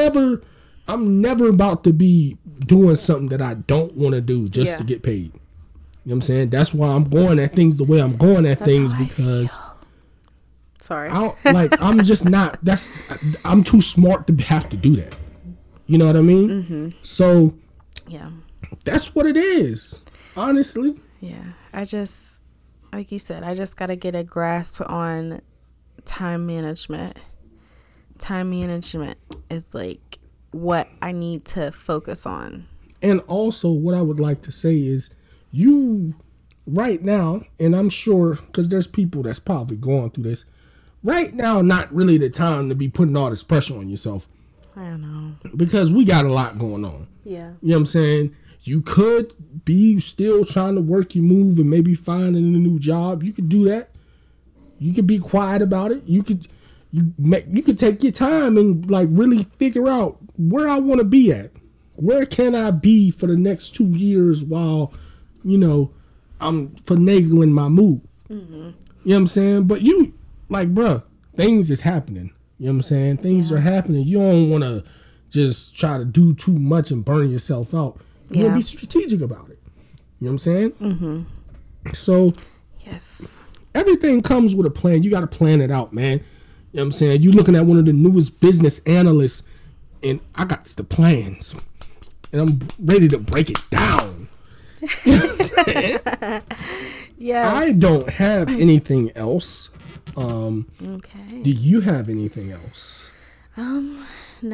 doing something that I don't want to do just to get paid. You know what I'm saying? That's why I'm going at things the way I'm going at things because sorry. I'm just not, I'm too smart to have to do that. You know what I mean? Mm-hmm. So yeah, that's what it is. Honestly. Yeah. I just, like you said, I just got to get a grasp on time management. Time management is like what I need to focus on. And also what I would like to say is you right now, and I'm sure because there's people that's probably going through this right now, not really the time to be putting all this pressure on yourself. I don't know. Because we got a lot going on. Yeah. You know what I'm saying? You could be still trying to work your move and maybe finding a new job. You could do that. You could be quiet about it. You could take your time and like really figure out where I want to be at. Where can I be for the next 2 years while, I'm finagling my move. Mm-hmm. You know what I'm saying? But you, like, bruh, things is happening. You know what I'm saying? Things are happening. You don't want to just try to do too much and burn yourself out. You want to be strategic about it. You know what I'm saying? Mm-hmm. So, yes, everything comes with a plan. You got to plan it out, man. You know what I'm saying? You're looking at one of the newest business analysts, and I got the plans, and I'm ready to break it down. You know what I'm saying? Yes. I don't have anything else. Okay. Do you have anything else? No,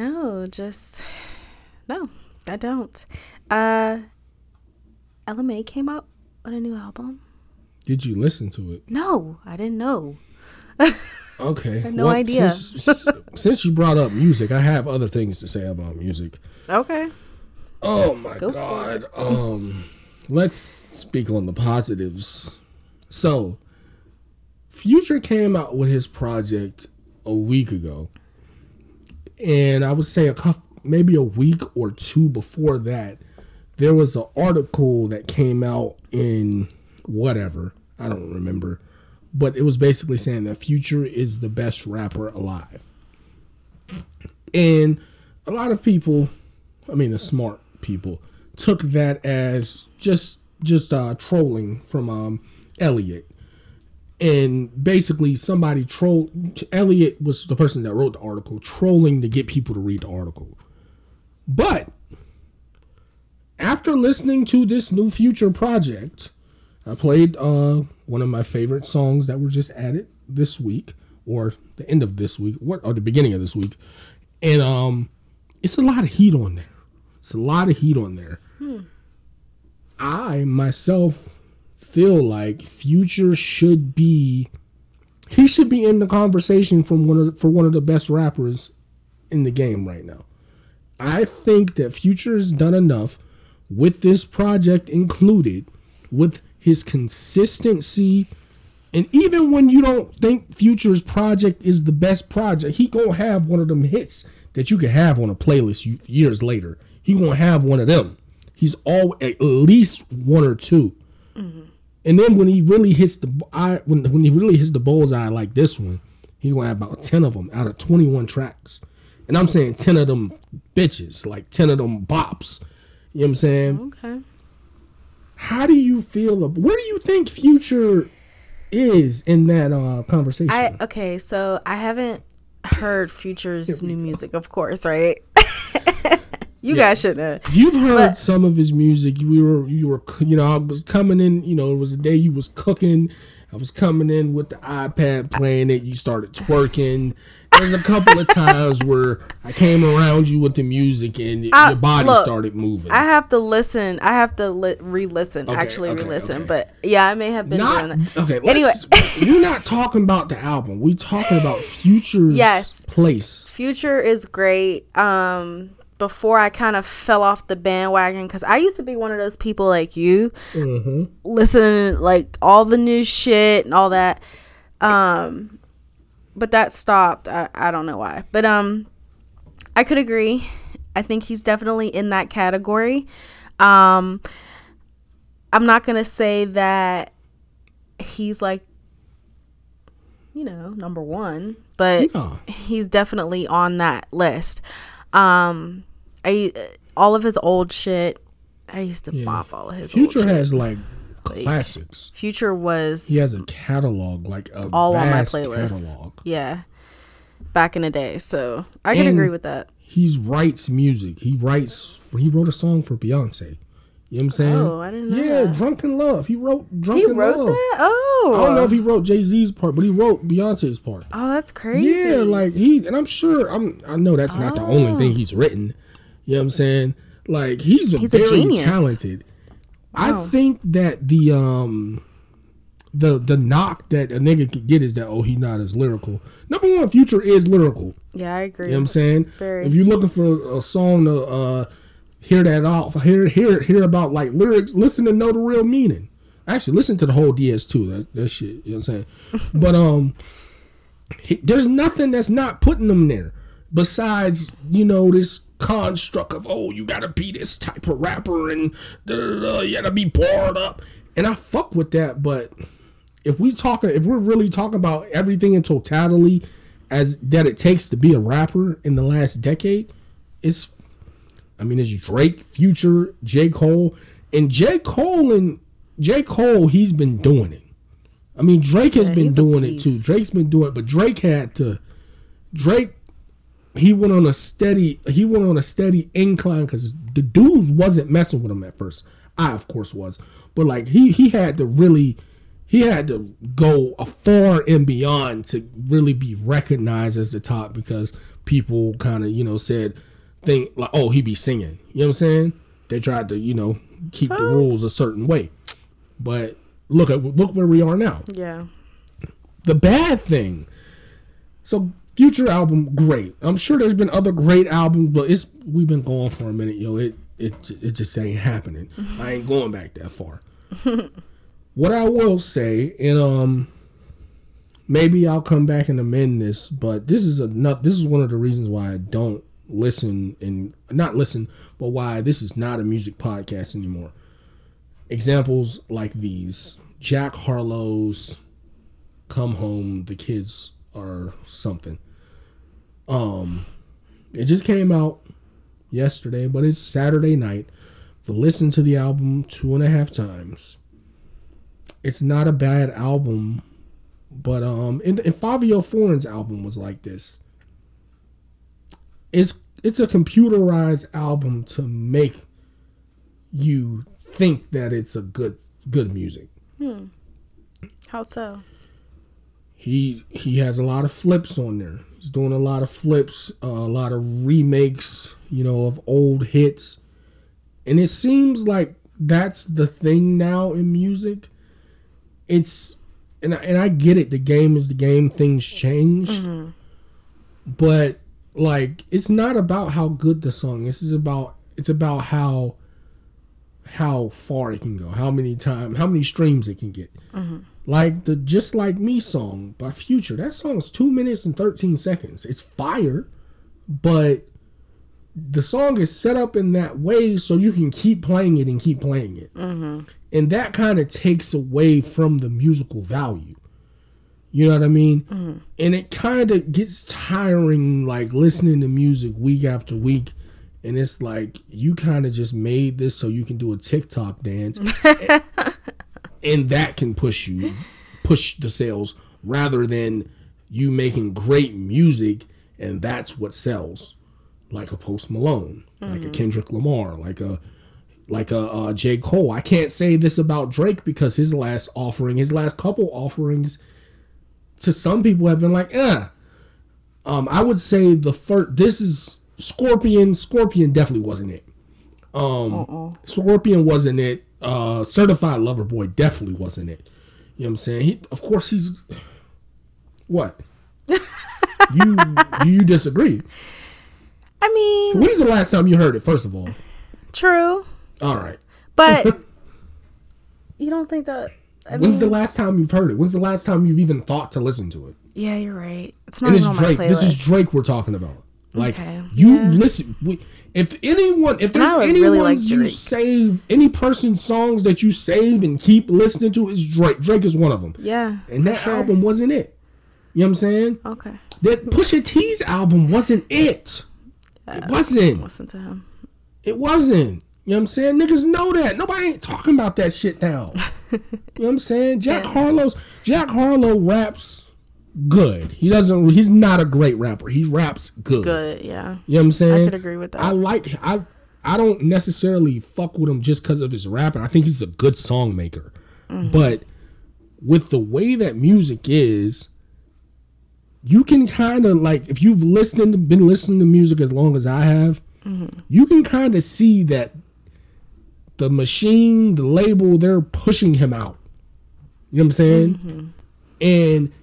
I don't. Ella Mai came out with a new album. Did you listen to it? No, I didn't know. Okay. I had no idea. Since you brought up music, I have other things to say about music. Okay. Oh my God. Let's speak on the positives. So, Future came out with his project a week ago. And I would say maybe a week or two before that, there was an article that came out in whatever, I don't remember, but it was basically saying that Future is the best rapper alive. And a lot of people, the smart people, took that as just trolling from Elliot. And basically somebody trolled. Elliot was the person that wrote the article, trolling to get people to read the article. But after listening to this new Future project, I played one of my favorite songs that were just added this week, or the end of this week, or the beginning of this week, and it's a lot of heat on there. It's a lot of heat on there. I myself feel like Future should be in the conversation for one of the best rappers in the game right now. I think that Future has done enough with this project included, with his consistency, and even when you don't think Future's project is the best project, he gonna have one of them hits that you can have on a playlist years later. He gonna have one of them. He's all at least one or two. Mm-hmm. And then when he really hits when he really hits the bullseye like this one, he's gonna have about 10 of them out of 21 tracks. And I'm saying 10 of them bitches, like 10 of them bops. You know what I'm saying? Okay. How do you feel? Where do you think Future is in that conversation? Okay, so I haven't heard Future's new music, of course, right? You guys should know. You've heard some of his music. You were, I was coming in. It was a day you was cooking. I was coming in with the iPad playing it. You started twerking. There's a couple of times where I came around you with the music and your body started moving. I have to listen. I have to re-listen. Re-listen. But yeah, I may have been doing that. Okay. Anyway, we're not talking about the album. We're talking about Future's place. Future is great. Before I kind of fell off the bandwagon, because I used to be one of those people like you, listening to like all the new shit and all that. But that stopped. I don't know why. But I could agree. I think he's definitely in that category. I'm not gonna say that he's like, number one, but he's definitely on that list. All of his old shit, I used to bop all of his Future old shit. Has like classics. Future he has a catalog, like a all vast on my playlist. Catalog. Yeah, back in the day. So I can agree with that. He writes music. He wrote a song for Beyonce. You know what I'm saying? Oh, I didn't know. Yeah, that. Drunken Love. He wrote Drunken Love. He wrote that? Oh. I don't know if he wrote Jay-Z's part, but he wrote Beyonce's part. Oh, that's crazy. Yeah, like and I'm sure I know that's not the only thing he's written. You know what I'm saying? Like he's very talented. Wow. I think that the knock that a nigga could get is that he's not as lyrical. Number one, Future is lyrical. Yeah, I agree. You know what I'm saying? Very. If you're looking for a song to hear that off, hear about like lyrics, listen to know the real meaning. Actually, listen to the whole DS2. That shit. You know what I'm saying? But there's nothing that's not putting them there besides this construct of you gotta be this type of rapper and you gotta be barred up. And I fuck with that, but if we're really talking about everything in totality as that it takes to be a rapper in the last decade, it's Drake, Future, J. Cole. And J. Cole, he's been doing it. I mean, Drake has been doing it too. Drake's been doing it, but Drake he went on a steady incline because the dudes wasn't messing with him at first. I of course was, but like he had to go a far and beyond to really be recognized as the top, because people kind of think like, he be singing. You know what I'm saying? They tried to keep the rules a certain way, but look where we are now. Yeah. The bad thing. So Future album, great. I'm sure there's been other great albums, but we've been going for a minute, It just ain't happening. I ain't going back that far. What I will say, and maybe I'll come back and amend this, but this is one of the reasons why I don't but why this is not a music podcast anymore. Examples like these: Jack Harlow's "Come Home, the Kids Are Something." It just came out yesterday, but it's Saturday night. To listen to the album 2.5 times. It's not a bad album, but and Fabio Foreign's album was like this. It's a computerized album to make you think that it's a good music. How so? He has a lot of flips on there. He's doing a lot of flips, a lot of remakes, of old hits. And it seems like that's the thing now in music. It's and I get it. The game is the game. Things change. Mm-hmm. But like, it's not about how good the song is. It's about how far it can go, how many streams it can get. Mm-hmm. Like the Just Like Me song by Future. That song's 2 minutes and 13 seconds. It's fire, but the song is set up in that way so you can keep playing it and keep playing it. Mm-hmm. And that kind of takes away from the musical value. You know what I mean? Mm-hmm. And it kind of gets tiring, like listening to music week after week. And it's like, you kind of just made this so you can do a TikTok dance. And that can push the sales, rather than you making great music and that's what sells. Like a Post Malone, like a Kendrick Lamar, like a J. Cole. I can't say this about Drake because his last couple offerings to some people have been like, I would say this is Scorpion. Scorpion definitely wasn't it. Scorpion wasn't it. Certified Lover Boy definitely wasn't it. You know what I'm saying? He's what? you disagree? I mean, when's the last time you heard it? First of all, true. All right, but you don't think that? When's the last time you've heard it? When's the last time you've even thought to listen to it? Yeah, you're right. It's not even on my playlist. This is Drake we're talking about. Like, listen. If there's anyone you save, any person's songs that you save and keep listening to, is Drake. Drake is one of them. Yeah, and that album wasn't it. You know what I'm saying? Okay. That Pusha T's album wasn't it. It wasn't. Listen to him. It wasn't. You know what I'm saying? Niggas know that. Nobody ain't talking about that shit now. You know what I'm saying? Jack Harlow raps good. He's not a great rapper. He raps good. Good, yeah. You know what I'm saying? I could agree with that. I don't necessarily fuck with him just because of his rapping. I think he's a good song maker. Mm-hmm. But with the way that music is, you can kind of, like, if you've been listening to music as long as I have, you can kind of see that the machine, the label, they're pushing him out. You know what I'm saying? Mm-hmm. And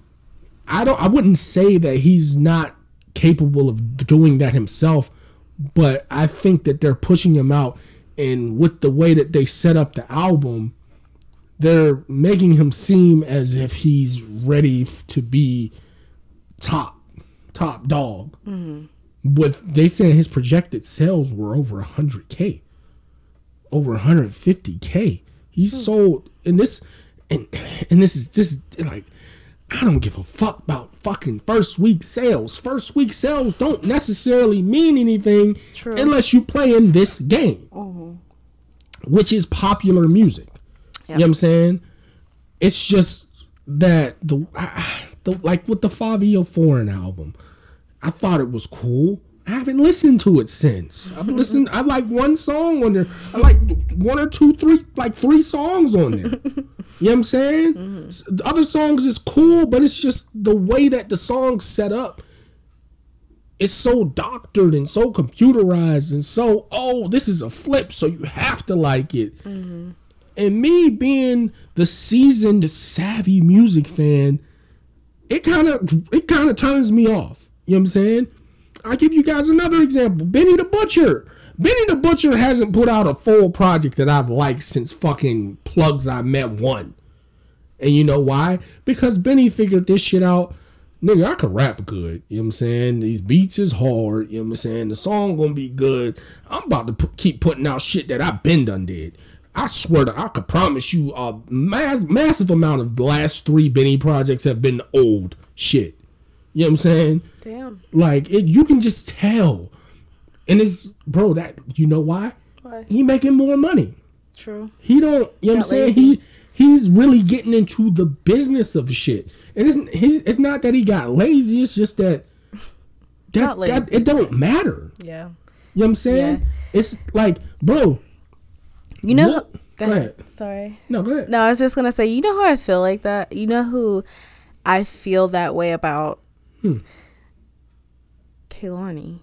I wouldn't say that he's not capable of doing that himself, but I think that they're pushing him out, and with the way that they set up the album, they're making him seem as if he's ready to be top dog. Mm-hmm. But they said his projected sales were over 100K, over 150K. He's sold, and this is just like, I don't give a fuck about fucking first week sales. First week sales don't necessarily mean anything unless you play in this game, which is popular music. Yep. You know what I'm saying? It's just that the like with the Fivio Foreign album, I thought it was cool. I haven't listened to it since. I like one song on there. I like one or two, three songs on there. You know what I'm saying? Mm-hmm. The other songs is cool, but it's just the way that the song's set up. It's so doctored and so computerized and so, this is a flip, so you have to like it. Mm-hmm. And me being the seasoned, savvy music fan, it kind of turns me off. You know what I'm saying? I'll give you guys another example. Benny the Butcher. Benny the Butcher hasn't put out a full project that I've liked since fucking Plugs I Met 1. And you know why? Because Benny figured this shit out. Nigga, I could rap good. You know what I'm saying? These beats is hard. You know what I'm saying? The song gonna be good. I'm about to keep putting out shit that I been done did. I swear I could promise you a massive amount of the last 3 Benny projects have been old shit. You know what I'm saying? Damn. Like, you can just tell. And it's, bro, that, you know why? Why? He making more money. True. He don't, you know what I'm saying? He's really getting into the business of shit. It's not that he got lazy. It's just that it don't matter. Yeah. You know what I'm saying? Yeah. It's like, bro. You know, Go ahead. Sorry. No, go ahead. No, I was just gonna say, you know how I feel like that? You know who I feel that way about? Kehlani.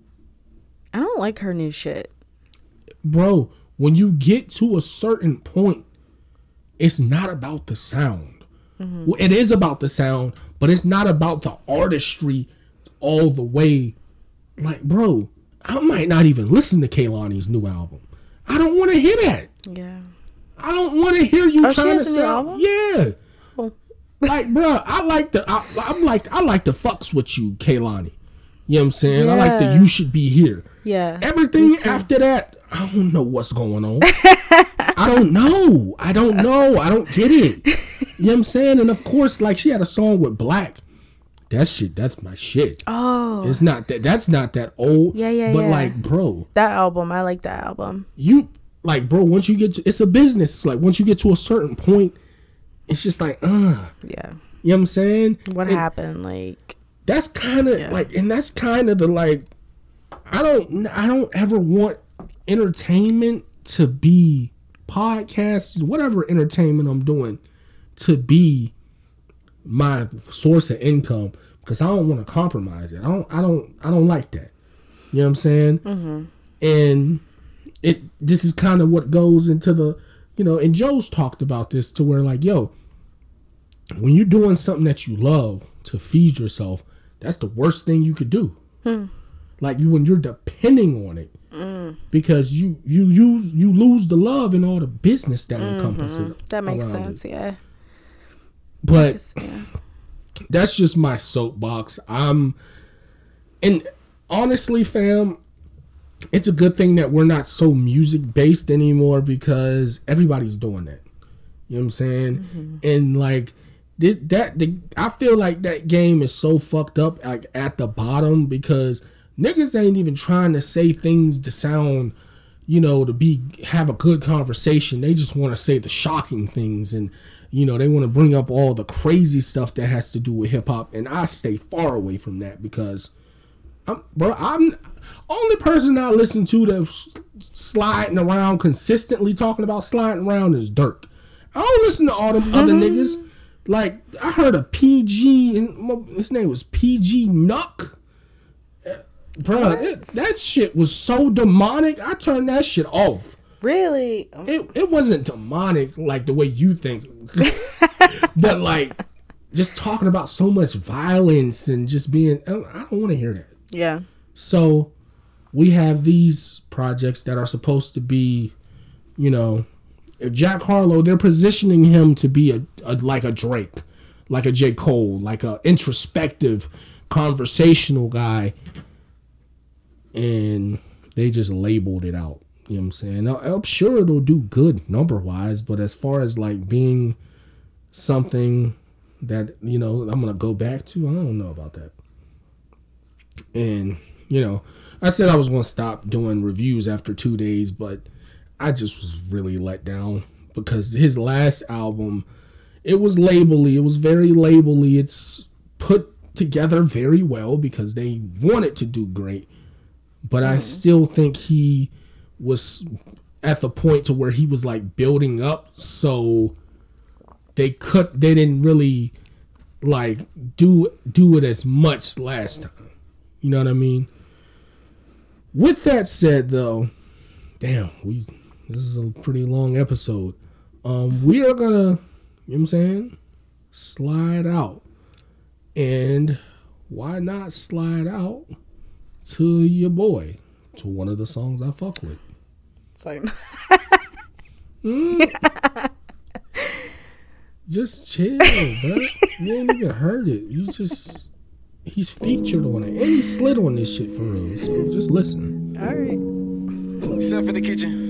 I don't like her new shit. Bro, when you get to a certain point, it's not about the sound. Well, it is about the sound, but it's not about the artistry all the way. Like, bro, I might not even listen to Kehlani's new album. I don't want to hear that. Yeah. I don't want to hear you trying to sound. Yeah. Oh. Like, bro, I like the fucks with you, Kehlani. You know what I'm saying? I like the You Should Be Here. Yeah. Everything after that, I don't know what's going on. I don't know. I don't get it. You know what I'm saying? And of course, like, she had a song with Black. That's my shit. Oh. It's not that. That's not that old. Yeah. But like, bro, that album, I like that album. You like, bro. Once you get to, it's a business. Like, once you get to a certain point, it's just like, Yeah. You know what I'm saying? What happened? Like, that's kind of like, and that's kind of the like. I don't ever want entertainment to be podcasts, whatever entertainment I'm doing, to be my source of income, because I don't want to compromise it. I don't like that. You know what I'm saying? And this is kind of what goes into the, and Joe's talked about this, to where like, yo, when you're doing something that you love to feed yourself, that's the worst thing you could do. Like, when you're depending on it, because you lose the love and all the business that encompasses it. That makes sense. Yeah. But that's just my soapbox. And honestly, fam, it's a good thing that we're not so music based anymore, because everybody's doing that. You know what I'm saying? And like I feel like that game is so fucked up, like, at the bottom, because niggas ain't even trying to say things to sound, to have a good conversation. They just want to say the shocking things, and they want to bring up all the crazy stuff that has to do with hip hop, and I stay far away from that, because I'm only person I listen to that's sliding around consistently talking about sliding around is Dirk. I don't listen to all them other niggas. Like, I heard a PG, and his name was PG Nuck. Bro, that shit was so demonic. I turned that shit off. Really? It wasn't demonic like the way you think. But like, just talking about so much violence and just being, I don't want to hear that. Yeah. So we have these projects that are supposed to be, Jack Harlow, they're positioning him to be like a Drake, like a J. Cole, like a introspective, conversational guy. And they just labeled it out. You know what I'm saying? I'm sure it'll do good number-wise, but as far as like being something that, I'm going to go back to, I don't know about that. And, I said I was going to stop doing reviews after 2 days, but I just was really let down, because his last album, it was labely. It was very labely. It's put together very well because they wanted to do great. But I still think he was at the point to where he was like building up, so they didn't really like do it as much last time. You know what I mean? With that said, though, damn, this is a pretty long episode. We are gonna, you know what I'm saying, slide out. And why not slide out to your boy, to one of the songs I fuck with? Same. Just chill, bro. You ain't even heard it. He's featured on it, and he slid on this shit for real. So just listen. All right. Step in the kitchen.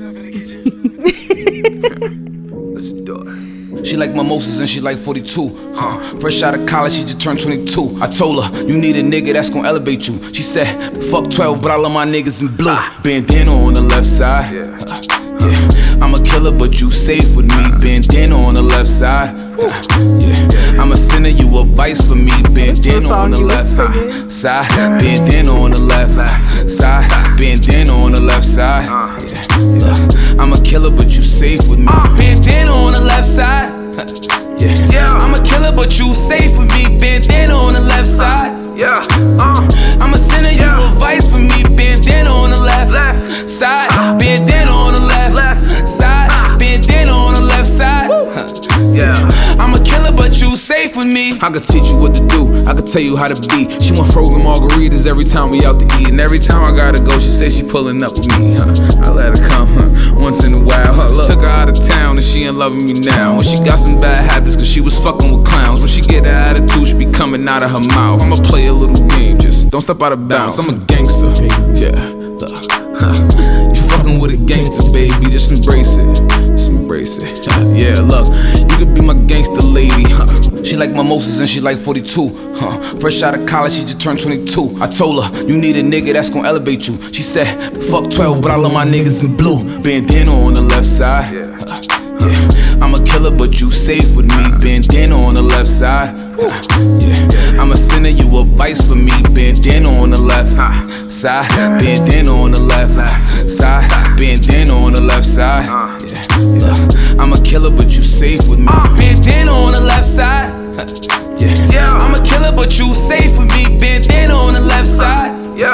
She like mimosas and she like 42, Fresh out of college, she just turned 22. I told her, you need a nigga that's gonna elevate you. She said, fuck 12, but I love my niggas in blue. Bandana on the left side. Yeah, I'm a killer, but you safe with me. Bandana on the left side. Yeah, I'm a sinner, you a vice for me. Bandana on the left side. Bandana on the left side. Bandana on the left side. Yeah, I'm a killer, but you safe safe with me. Bandana on the left side. Yeah. I'm a killer, but you safe with me. Bandana on the left side. I'm a sinner, you a vice for me. Bandana on the left side. Bandana on the left side. Bandana on the left side. I'm a killer, but you safe with me. I could teach you what to do, I could tell you how to be. She want frozen margaritas every time we out to eat. And every time I gotta go, she says she pulling up with me. I let her come once in a while. Look, took her out of town and she in love with me now. When she got some bad habits, cause she was fucking with clowns. When she get an attitude, she be coming out of her mouth. I'ma play a little game, just don't step out of bounds. I'm a gangster, yeah, look. You fucking with a gangster, baby, just embrace it. Just embrace it. Yeah, look, you could be my gangster lady. She like mimosas and she like 42. Fresh out of college, she just turned 22. I told her, you need a nigga that's gonna elevate you. She said, fuck 12, but I love my niggas in blue. Bandana on the left side. Yeah, I'm a killer, but you safe with me. Bandana on the left side. Yeah, I'm a sinner, you a vice for me. Bandana on the left side. Bandana on the left side. Bandana on the left side. Yeah, I'm a killer, but you safe with me. Bandana on the left side. Yeah, I'm a killer, but you safe with me. Bandana on the left side.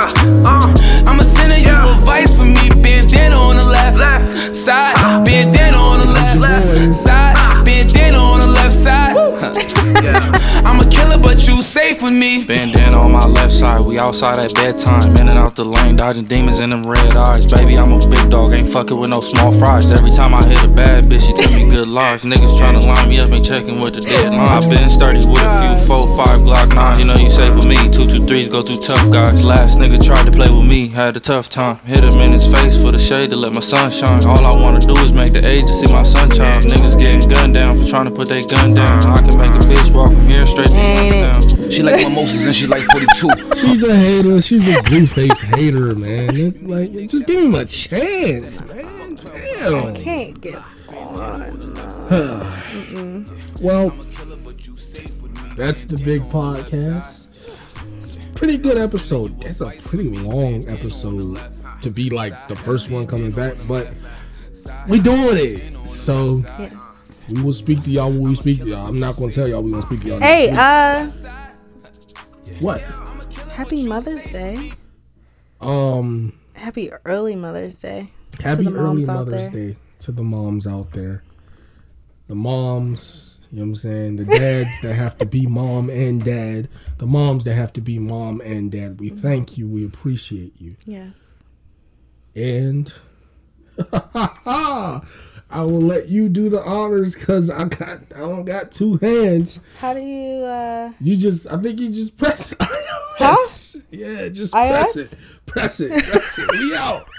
I'm a sinner, you a vice for me. Bandana on the left side. Bandana on the left side. Bandana on the left side. I'm a killer, but you safe with me. Bandana on my left side, we outside at bedtime. In and out the lane, dodging demons in them red eyes. Baby, I'm a big dog, ain't fucking with no small fries. Every time I hit a bad bitch, she tell me good lies. Niggas tryna line me up, ain't checking with the deadline. I been sturdy with a few 4, 5 Glock 9s. You know you safe with me, 2, 2, 3s go through tough guys. Last nigga tried to play with me, had a tough time. Hit him in his face for the shade to let my sun shine. All I wanna do is make the age to see my sunshine. Niggas getting gunned down for trying to put their gun down. I can make a bitch walk from here straight to down. She like mimosas and she like 42. She's a hater. She's a blue-face hater, man. It's like, just give him a chance, man. Damn. I can't get on. Well, that's the big podcast. It's a pretty good episode. That's a pretty long episode to be like the first one coming back, but we doing it. So Yes. we will speak to y'all when we speak to y'all. I'm not gonna tell y'all we gonna speak to y'all. Hey, what? Happy Mother's Day. Happy early Mother's Day. Happy to the early moms out Mother's there. Day to the moms out there. The moms, you know what I'm saying? The dads that have to be mom and dad. The moms that have to be mom and dad. We thank you. We appreciate you. Yes. And I will let you do the honors because I don't got two hands. How do you I think you just press iOS. Huh? Yeah, just iOS? press it. Press it. We out.